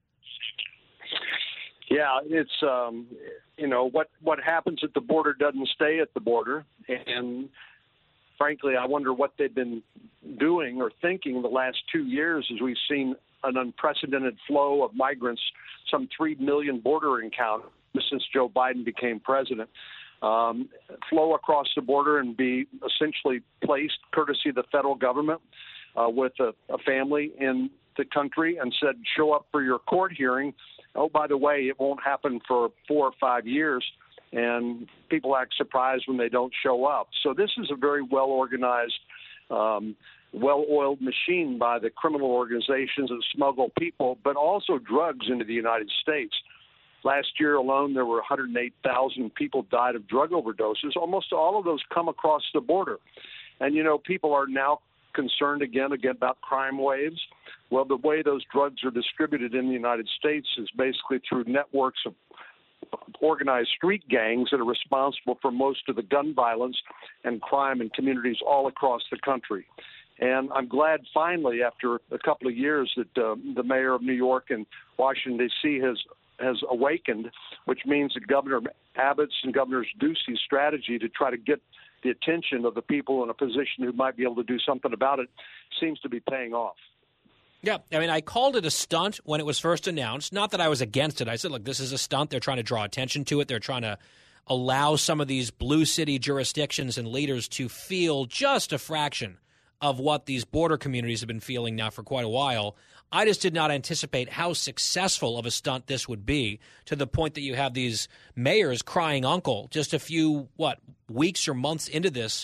Yeah, it's, what happens at the border doesn't stay at the border. And frankly, I wonder what they've been doing or thinking the last 2 years as we've seen an unprecedented flow of migrants, some 3 million border encounters since Joe Biden became president. Flow across the border and be essentially placed, courtesy of the federal government, with a family in the country and said, show up for your court hearing. Oh, by the way, it won't happen for 4 or 5 years. And people act surprised when they don't show up. So this is a very well-organized, well-oiled machine by the criminal organizations that smuggle people, but also drugs into the United States. Last year alone, there were 108,000 people died of drug overdoses. Almost all of those come across the border. And, people are now concerned again about crime waves. Well, the way those drugs are distributed in the United States is basically through networks of organized street gangs that are responsible for most of the gun violence and crime in communities all across the country. And I'm glad finally, after a couple of years, that the mayor of New York and Washington, D.C. has awakened, which means that Governor Abbott's and Governor Ducey's strategy to try to get the attention of the people in a position who might be able to do something about it seems to be paying off. Yeah, I called it a stunt when it was first announced. Not that I was against it. I said, look, this is a stunt. They're trying to draw attention to it. They're trying to allow some of these blue city jurisdictions and leaders to feel just a fraction of what these border communities have been feeling now for quite a while. I just did not anticipate how successful of a stunt this would be, to the point that you have these mayors crying uncle just a few, weeks or months into this,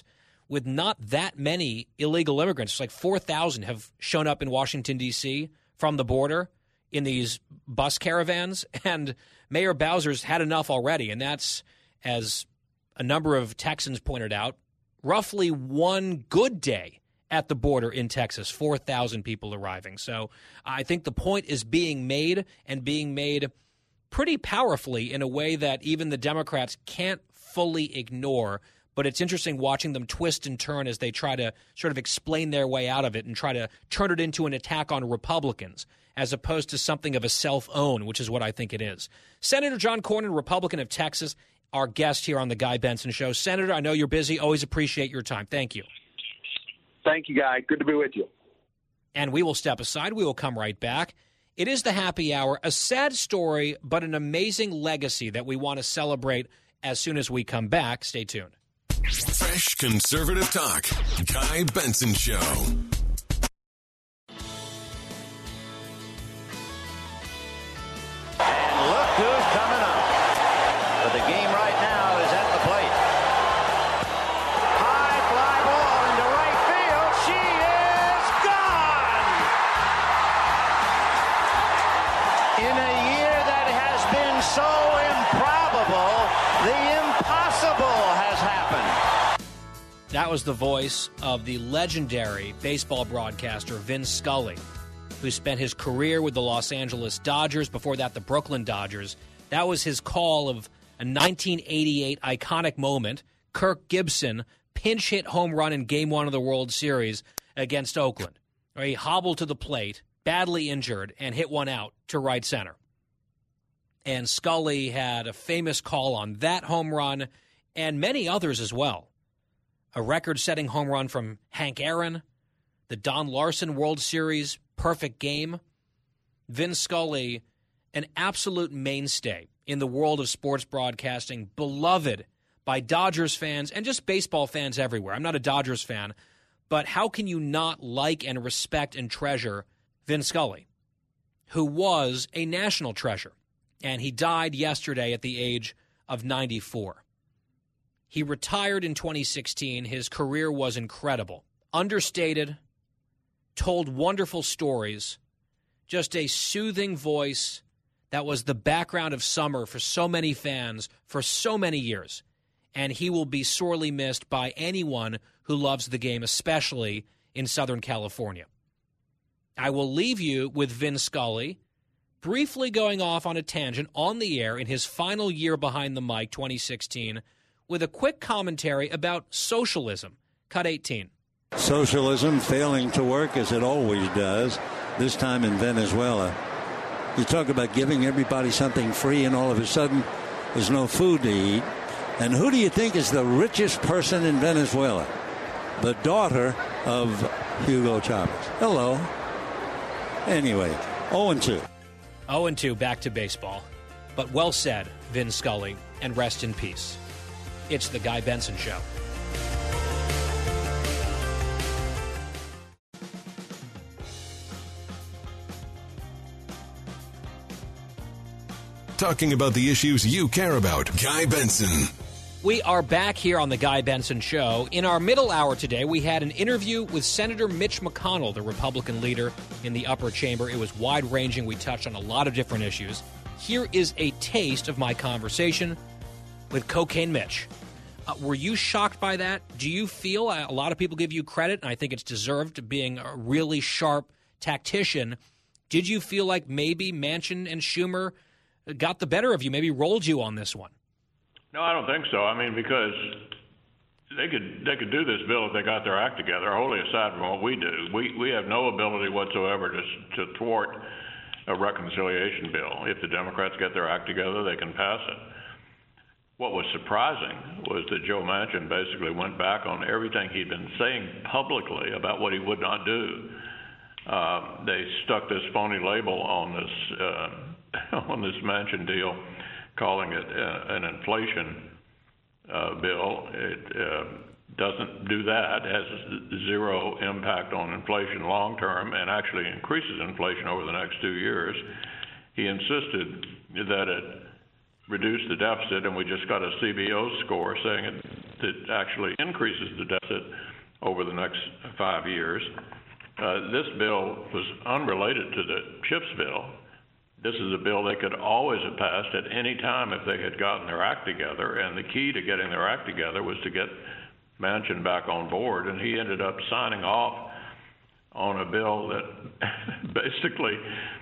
with not that many illegal immigrants. It's like 4,000 have shown up in Washington, D.C. from the border in these bus caravans, and Mayor Bowser's had enough already, and that's, as a number of Texans pointed out, roughly one good day at the border in Texas, 4,000 people arriving. So I think the point is being made, and being made pretty powerfully in a way that even the Democrats can't fully ignore. But it's interesting watching them twist and turn as they try to sort of explain their way out of it and try to turn it into an attack on Republicans as opposed to something of a self-own, which is what I think it is. Senator John Cornyn, Republican of Texas, our guest here on The Guy Benson Show. Senator, I know you're busy. Always appreciate your time. Thank you. Thank you, Guy. Good to be with you. And we will step aside. We will come right back. It is the happy hour, a sad story, but an amazing legacy that we want to celebrate as soon as we come back. Stay tuned. Fresh conservative talk. Guy Benson Show. And look who's coming up. But the game right now is at the plate. High fly ball into right field. She is gone. In a year that has been so improbable, the impossible has happened. That was the voice of the legendary baseball broadcaster Vin Scully, who spent his career with the Los Angeles Dodgers, before that the Brooklyn Dodgers. That was his call of a 1988 iconic moment. Kirk Gibson pinch hit home run in Game 1 of the World Series against Oakland, where he hobbled to the plate, badly injured, and hit one out to right center. And Scully had a famous call on that home run and many others as well. A record-setting home run from Hank Aaron, the Don Larson World Series perfect game. Vin Scully, an absolute mainstay in the world of sports broadcasting, beloved by Dodgers fans and just baseball fans everywhere. I'm not a Dodgers fan, but how can you not like and respect and treasure Vin Scully, who was a national treasure? And he died yesterday at the age of 94. He retired in 2016. His career was incredible. Understated, told wonderful stories, just a soothing voice that was the background of summer for so many fans for so many years. And he will be sorely missed by anyone who loves the game, especially in Southern California. I will leave you with Vin Scully briefly going off on a tangent on the air in his final year behind the mic, 2016, with a quick commentary about socialism. Cut 18. Socialism failing to work as it always does, this time in Venezuela. You talk about giving everybody something free, and all of a sudden there's no food to eat. And who do you think is the richest person in Venezuela? The daughter of Hugo Chavez. Hello. Anyway, 0-2. 0-2, back to baseball. But well said, Vin Scully, and rest in peace. It's The Guy Benson Show. Talking about the issues you care about. Guy Benson. We are back here on The Guy Benson Show. In our middle hour today, we had an interview with Senator Mitch McConnell, the Republican leader in the upper chamber. It was wide-ranging. We touched on a lot of different issues. Here is a taste of my conversation with Cocaine Mitch. Were you shocked by that? Do you feel, a lot of people give you credit, and I think it's deserved, being a really sharp tactician. Did you feel like maybe Manchin and Schumer got the better of you, maybe rolled you on this one? No, I don't think so. I mean, because they could do this bill if they got their act together, wholly aside from what we do. We have no ability whatsoever to thwart a reconciliation bill. If the Democrats get their act together, they can pass it. What was surprising was that Joe Manchin basically went back on everything he'd been saying publicly about what he would not do. They stuck this phony label on this Manchin deal, calling it an inflation bill. It doesn't do that. It has zero impact on inflation long term and actually increases inflation over the next 2 years. He insisted that it reduced the deficit, and we just got a CBO score saying it that actually increases the deficit over the next 5 years. This bill was unrelated to the CHIPS bill. This is a bill they could always have passed at any time if they had gotten their act together, and the key to getting their act together was to get Manchin back on board, and he ended up signing off on a bill that basically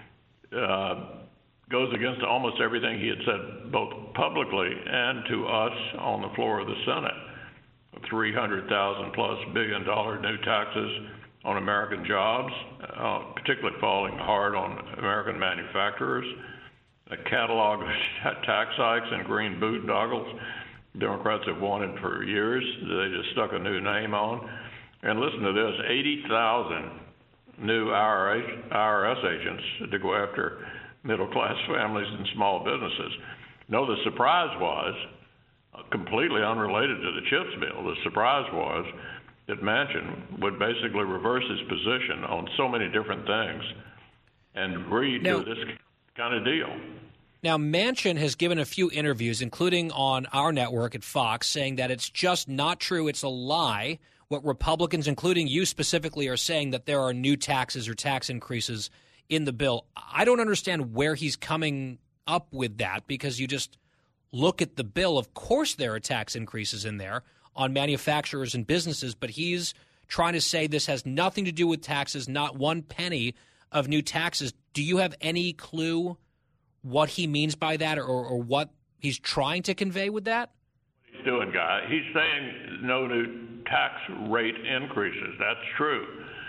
goes against almost everything he had said both publicly and to us on the floor of the Senate. $300,000+ billion new taxes on American jobs, particularly falling hard on American manufacturers, a catalog of tax hikes and green boondoggles Democrats have wanted for years. They just stuck a new name on. And listen to this, 80,000 new IRS agents to go after middle-class families and small businesses. No, the surprise was, completely unrelated to the CHIPS bill, the surprise was that Manchin would basically reverse his position on so many different things and agree to this kind of deal. Now, Manchin has given a few interviews, including on our network at Fox, saying that it's just not true, it's a lie, what Republicans, including you specifically, are saying that there are new taxes or tax increases in the bill. I don't understand where he's coming up with that, because you just look at the bill. Of course there are tax increases in there on manufacturers and businesses, but he's trying to say this has nothing to do with taxes, not one penny of new taxes. Do you have any clue what he means by that, or what he's trying to convey with that? What he's doing, Guy, he's saying no new tax rate increases. That's true.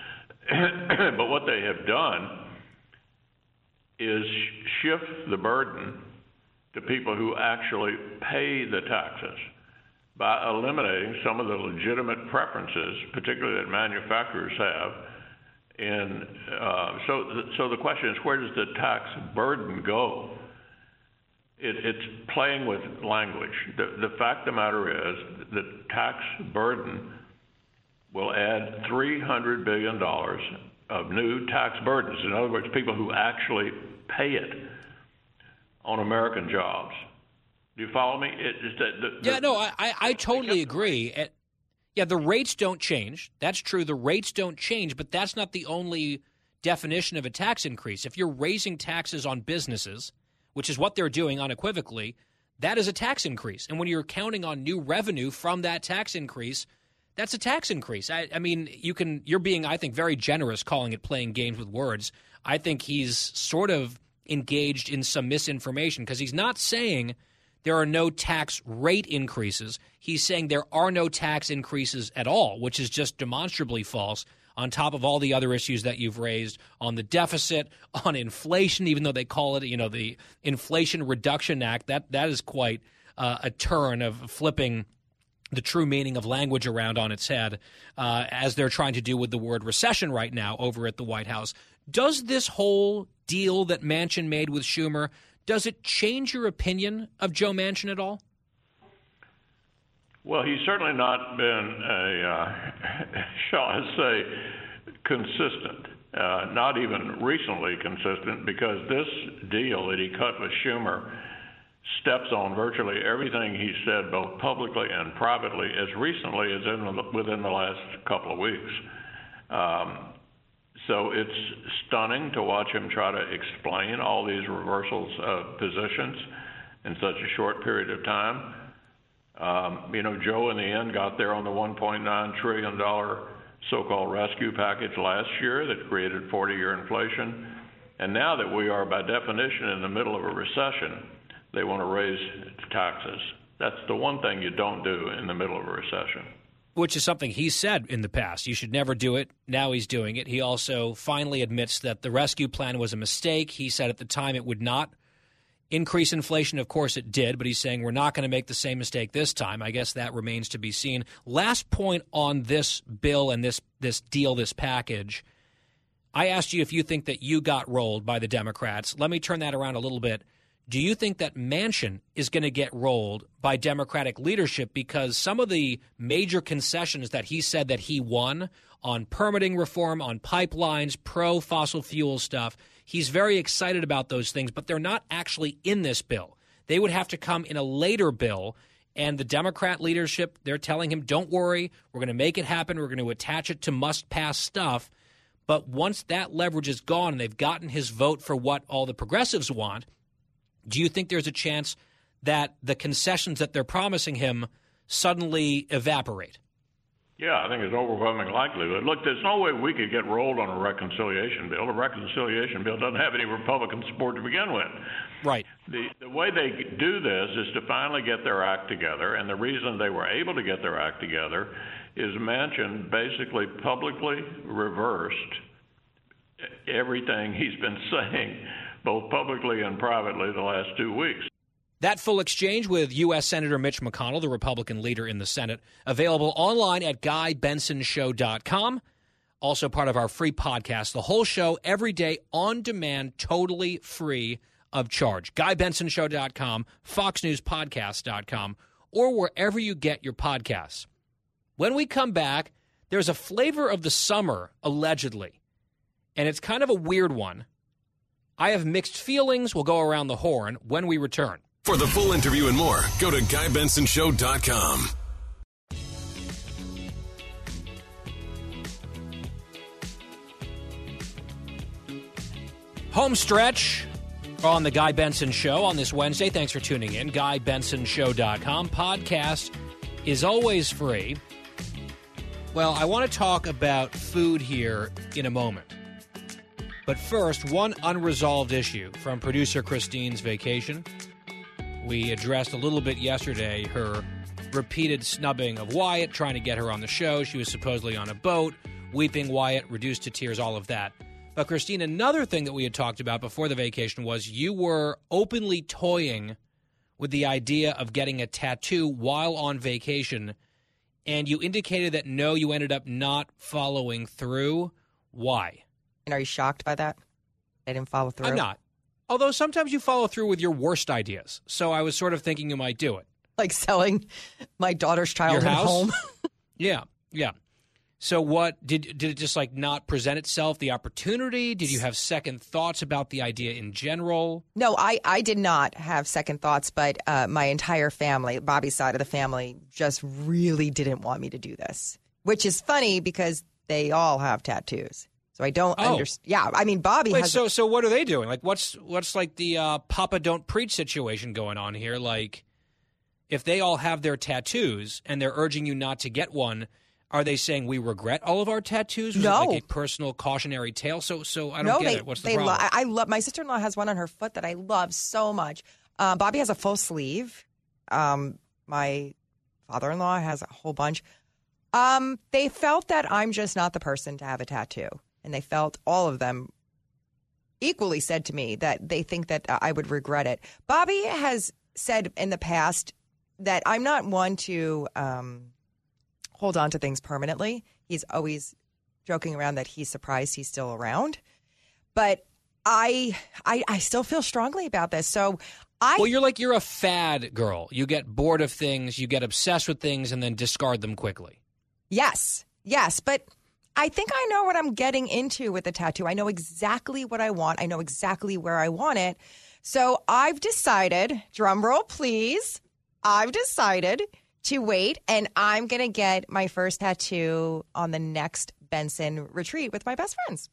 But what they have done is shift the burden to people who actually pay the taxes by eliminating some of the legitimate preferences, particularly that manufacturers have. And so the question is, where does the tax burden go? It's playing with language. The fact of the matter is the tax burden will add $300 billion of new tax burdens. In other words, people who actually pay it on American jobs. Do you follow me? I totally agree. Yeah, the rates don't change. That's true. The rates don't change, but that's not the only definition of a tax increase. If you're raising taxes on businesses, which is what they're doing unequivocally, that is a tax increase. And when you're counting on new revenue from that tax increase, that's a tax increase. I mean, you're being, I think, very generous calling it playing games with words. I think he's sort of engaged in some misinformation, because he's not saying there are no tax rate increases. He's saying there are no tax increases at all, which is just demonstrably false, on top of all the other issues that you've raised on the deficit, on inflation, even though they call it, the Inflation Reduction Act. That is quite a turn of flipping the true meaning of language around on its head, as they're trying to do with the word recession right now over at the White House. Does this whole deal that Manchin made with Schumer, does it change your opinion of Joe Manchin at all? Well, he's certainly not been shall I say, consistent, not even recently consistent, because this deal that he cut with Schumer steps on virtually everything he said, both publicly and privately, as recently as within the last couple of weeks. So it's stunning to watch him try to explain all these reversals of positions in such a short period of time. Joe in the end got there on the $1.9 trillion so-called rescue package last year that created 40-year inflation. And now that we are by definition in the middle of a recession, they want to raise taxes. That's the one thing you don't do in the middle of a recession. Which is something he said in the past. You should never do it. Now he's doing it. He also finally admits that the rescue plan was a mistake. He said at the time it would not increase inflation. Of course it did, but he's saying we're not going to make the same mistake this time. I guess that remains to be seen. Last point on this bill and this deal, this package. I asked you if you think that you got rolled by the Democrats. Let me turn that around a little bit. Do you think that Manchin is going to get rolled by Democratic leadership, because some of the major concessions that he said that he won on permitting reform, on pipelines, pro-fossil fuel stuff, he's very excited about those things, but they're not actually in this bill. They would have to come in a later bill And the Democrat leadership, they're telling him, don't worry, we're going to make it happen. We're going to attach it to must-pass stuff. But once that leverage is gone and they've gotten his vote for what all the progressives want, do you think there's a chance that the concessions that they're promising him suddenly evaporate? Yeah, I think it's overwhelming likelihood. Look, there's no way we could get rolled on a reconciliation bill. A reconciliation bill doesn't have any Republican support to begin with. Right. The way they do this is to finally get their act together, and the reason they were able to get their act together is Manchin basically publicly reversed everything he's been saying, both publicly and privately, the last 2 weeks. That full exchange with U.S. Senator Mitch McConnell, the Republican leader in the Senate, available online at GuyBensonShow.com. Also part of our free podcast. The whole show every day on demand, totally free of charge. GuyBensonShow.com, FoxNewsPodcast.com, or wherever you get your podcasts. When we come back, there's a flavor of the summer, allegedly, and it's kind of a weird one. I have mixed feelings. We'll go around the horn when we return. For the full interview and more, go to GuyBensonShow.com. Home stretch on the Guy Benson Show on this Wednesday. Thanks for tuning in. GuyBensonShow.com. Podcast is always free. Well, I want to talk about food here in a moment. But first, one unresolved issue from producer Christine's vacation. We addressed a little bit yesterday her repeated snubbing of Wyatt, trying to get her on the show. She was supposedly on a boat, weeping Wyatt, reduced to tears, all of that. But Christine, another thing that we had talked about before the vacation was you were openly toying with the idea of getting a tattoo while on vacation, and you indicated that no, you ended up not following through. Why? And are you shocked by that? I didn't follow through? I'm not. Although sometimes you follow through with your worst ideas. So I was sort of thinking you might do it. Like selling my daughter's childhood home? Yeah. So what, did it just like not present itself, the opportunity? Did you have second thoughts about the idea in general? No, I did not have second thoughts, but my entire family, Bobby's side of the family, just really didn't want me to do this. Which is funny because they all have tattoos. So I don't understand. Yeah, I mean, Bobby has... So what are they doing? Like, what's like the Papa Don't Preach situation going on here? Like, if they all have their tattoos and they're urging you not to get one, are they saying we regret all of our tattoos? Was no. it like a personal cautionary tale? So I don't get it. What's the problem? I love... My sister-in-law has one on her foot that I love so much. Bobby has a full sleeve. My father-in-law has a whole bunch. They felt that I'm just not the person to have a tattoo. And they felt, all of them equally said to me that they think that I would regret it. Bobby has said in the past that I'm not one to hold on to things permanently. He's always joking around that he's surprised he's still around. But I still feel strongly about this. So Well, you're a fad girl. You get bored of things, you get obsessed with things, and then discard them quickly. Yes, but I think I know what I'm getting into with the tattoo. I know exactly what I want. I know exactly where I want it. So I've decided, drum roll please, I've decided to wait, and I'm going to get my first tattoo on the next Benson retreat with my best friends.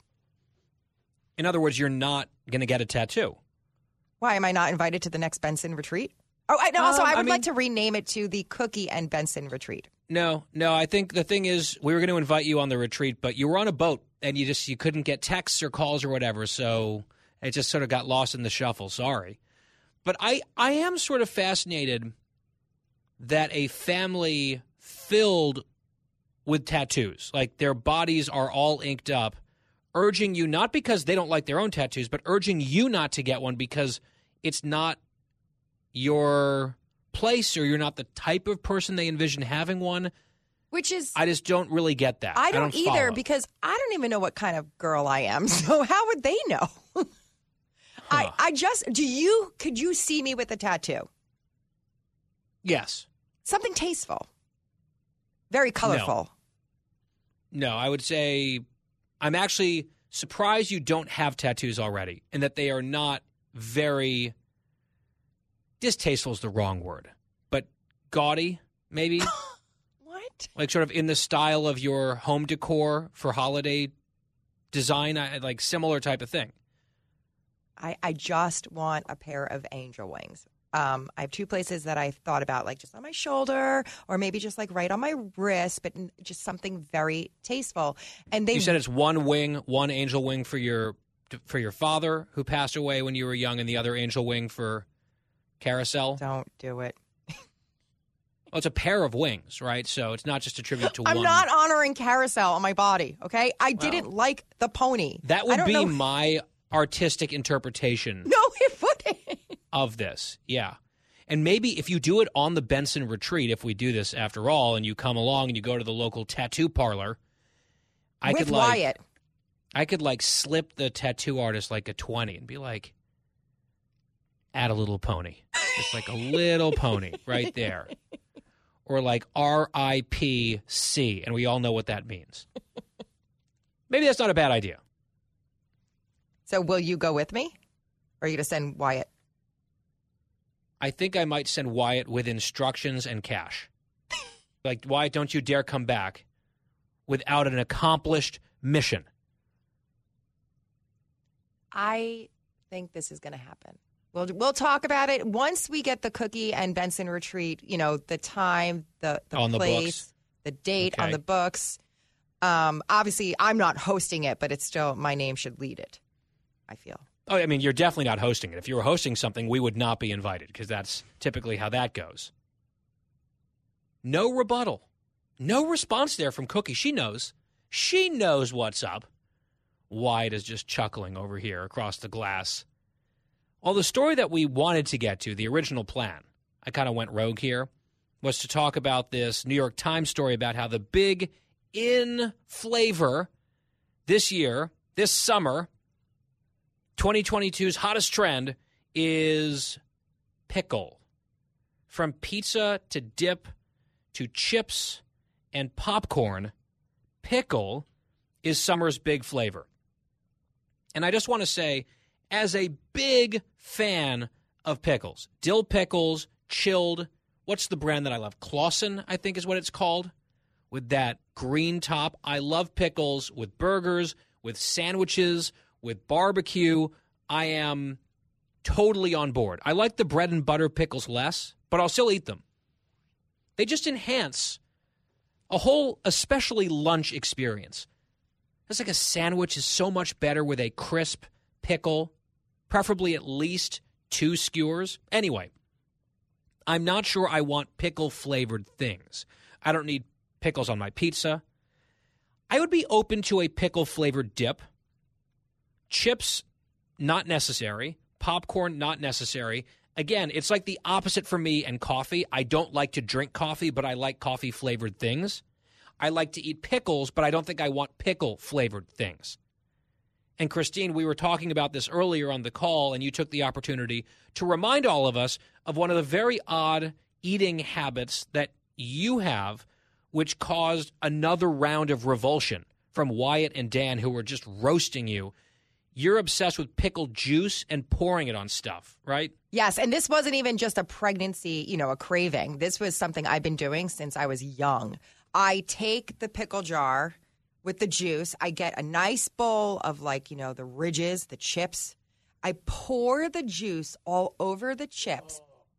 In other words, you're not going to get a tattoo. Why, am I not invited to the next Benson retreat? Oh, I would like to rename it to the Cookie and Benson retreat. No, I think the thing is we were going to invite you on the retreat, but you were on a boat and you couldn't get texts or calls or whatever, so it just sort of got lost in the shuffle. Sorry. But I am sort of fascinated that a family filled with tattoos, like their bodies are all inked up, urging you, not because they don't like their own tattoos, but urging you not to get one because it's not your place or you're not the type of person they envision having one. Which is... I just don't really get that. I don't either because I don't even know what kind of girl I am. So how would they know? Could you see me with a tattoo? Yes. Something tasteful. Very colorful. No, I would say I'm actually surprised you don't have tattoos already and that they are not very... Distasteful is the wrong word, but gaudy, maybe. What? Like sort of in the style of your home decor for holiday design, like similar type of thing. I just want a pair of angel wings. I have two places that I've thought about, like just on my shoulder or maybe just like right on my wrist, but just something very tasteful. And You said it's one angel wing for your father who passed away when you were young, and the other angel wing for Carousel. Don't do it. Well, it's a pair of wings, right? So it's not just a tribute to one. I'm not honoring Carousel on my body, okay? I didn't like the pony. That would be my artistic interpretation. No, it wouldn't. Of this, yeah. And maybe if you do it on the Benson retreat, if we do this after all, and you come along and you go to the local tattoo parlor, I could slip the tattoo artist like a 20 and be like, add a little pony. Just like a little pony right there. Or like RIPC, and we all know what that means. Maybe that's not a bad idea. So will you go with me? Or are you going to send Wyatt? I think I might send Wyatt with instructions and cash. Like, Wyatt, don't you dare come back without an accomplished mission. I think this is going to happen. We'll talk about it once we get the Cookie and Benson retreat, the time, the place, the date on the books. Obviously, I'm not hosting it, but it's still my name should lead it, I feel. Oh, I mean, you're definitely not hosting it. If you were hosting something, we would not be invited because that's typically how that goes. No rebuttal. No response there from Cookie. She knows. She knows what's up. Wyatt is just chuckling over here across the glass. Well, the story that we wanted to get to, the original plan, I kind of went rogue here, was to talk about this New York Times story about how the big in flavor this year, this summer, 2022's hottest trend is pickle. From pizza to dip to chips and popcorn, pickle is summer's big flavor. And I just want to say, as a big fan of pickles, dill pickles, chilled, what's the brand that I love? Clausen, I think is what it's called, with that green top. I love pickles with burgers, with sandwiches, with barbecue. I am totally on board. I like the bread and butter pickles less, but I'll still eat them. They just enhance a whole, especially lunch experience. It's like a sandwich is so much better with a crisp pickle, preferably at least 2 skewers. Anyway, I'm not sure I want pickle-flavored things. I don't need pickles on my pizza. I would be open to a pickle-flavored dip. Chips, not necessary. Popcorn, not necessary. Again, it's like the opposite for me and coffee. I don't like to drink coffee, but I like coffee-flavored things. I like to eat pickles, but I don't think I want pickle-flavored things. And Christine, we were talking about this earlier on the call, and you took the opportunity to remind all of us of one of the very odd eating habits that you have, which caused another round of revulsion from Wyatt and Dan, who were just roasting you. You're obsessed with pickled juice and pouring it on stuff, right? Yes, and this wasn't even just a pregnancy, a craving. This was something I've been doing since I was young. I take the pickle jar with the juice. I get a nice bowl of the ridges, the chips. I pour the juice all over the chips.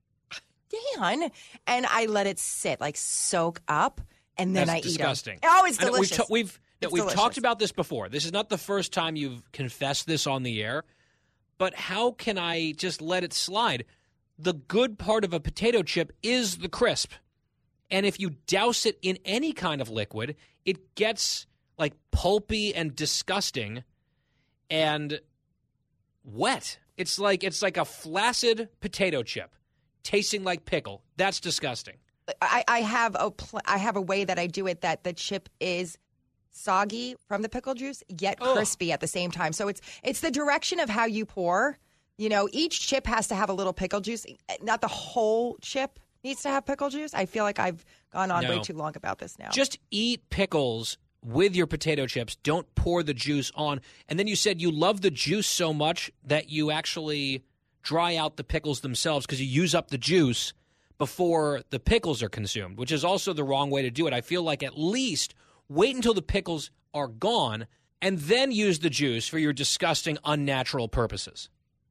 Dan. And I let it sit, soak up, and then That's I disgusting. eat them. Oh, it's delicious. We've talked about this before. This is not the first time you've confessed this on the air. But how can I just let it slide? The good part of a potato chip is the crisp. And if you douse it in any kind of liquid, it gets pulpy and disgusting and wet. It's like a flaccid potato chip tasting like pickle. That's disgusting. I have a way that I do it that the chip is soggy from the pickle juice, yet crispy at the same time. So it's the direction of how you pour. Each chip has to have a little pickle juice. Not the whole chip needs to have pickle juice. I feel like I've gone on way too long about this now. Just eat pickles with your potato chips. Don't pour the juice on. And then you said you love the juice so much that you actually dry out the pickles themselves because you use up the juice before the pickles are consumed, which is also the wrong way to do it. I feel like at least wait until the pickles are gone and then use the juice for your disgusting, unnatural purposes.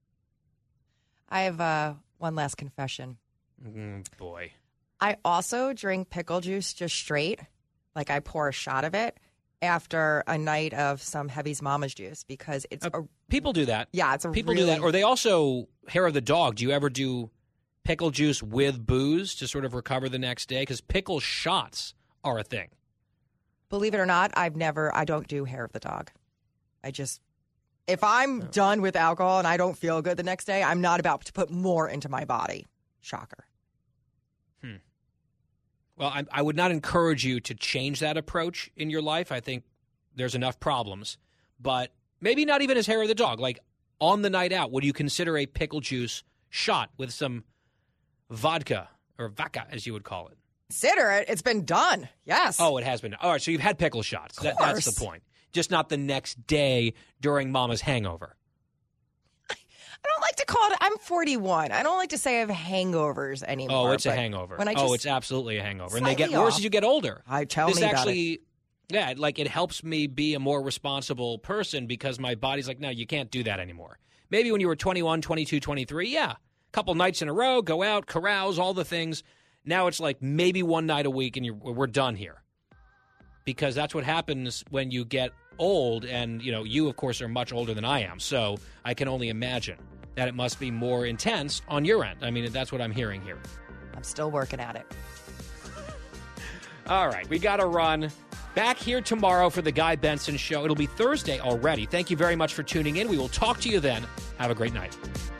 I have one last confession. Boy. I also drink pickle juice just straight. Like I pour a shot of it after a night of some Heavy's Mama's juice because it's people do that. Yeah, it's people do that. Or they also, hair of the dog, do you ever do pickle juice with booze to sort of recover the next day? Because pickle shots are a thing. Believe it or not, I don't do hair of the dog. If I'm done with alcohol and I don't feel good the next day, I'm not about to put more into my body. Shocker. Well, I would not encourage you to change that approach in your life. I think there's enough problems. But maybe not even as hair of the dog. Like on the night out, would you consider a pickle juice shot with some vodka or vodka, as you would call it? Consider it. It's been done. Yes. Oh, it has been. All right, so you've had pickle shots. That's the point. Just not the next day during Mama's hangover. I don't like to call it. I'm 41. I don't like to say I have hangovers anymore. Oh, it's a hangover. It's absolutely a hangover. And they get off. Worse as you get older. Tell me about it. Yeah, like it helps me be a more responsible person because my body's like, no, you can't do that anymore. Maybe when you were 21, 22, 23, yeah. A couple nights in a row, go out, carouse, all the things. Now it's like maybe one night a week and we're done here. Because that's what happens when you get old. And, you, of course, are much older than I am. So I can only imagine that it must be more intense on your end. I mean, that's what I'm hearing here. I'm still working at it. All right, we got to run. Back here tomorrow for the Guy Benson Show. It'll be Thursday already. Thank you very much for tuning in. We will talk to you then. Have a great night.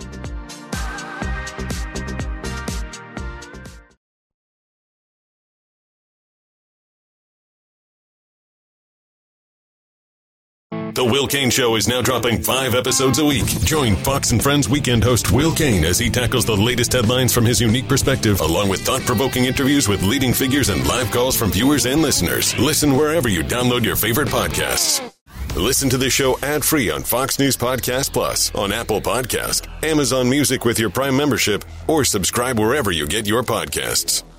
The Will Cain Show is now dropping 5 episodes a week. Join Fox & Friends weekend host Will Cain as he tackles the latest headlines from his unique perspective, along with thought-provoking interviews with leading figures and live calls from viewers and listeners. Listen wherever you download your favorite podcasts. Listen to the show ad-free on Fox News Podcast Plus, on Apple Podcast, Amazon Music with your Prime membership, or subscribe wherever you get your podcasts.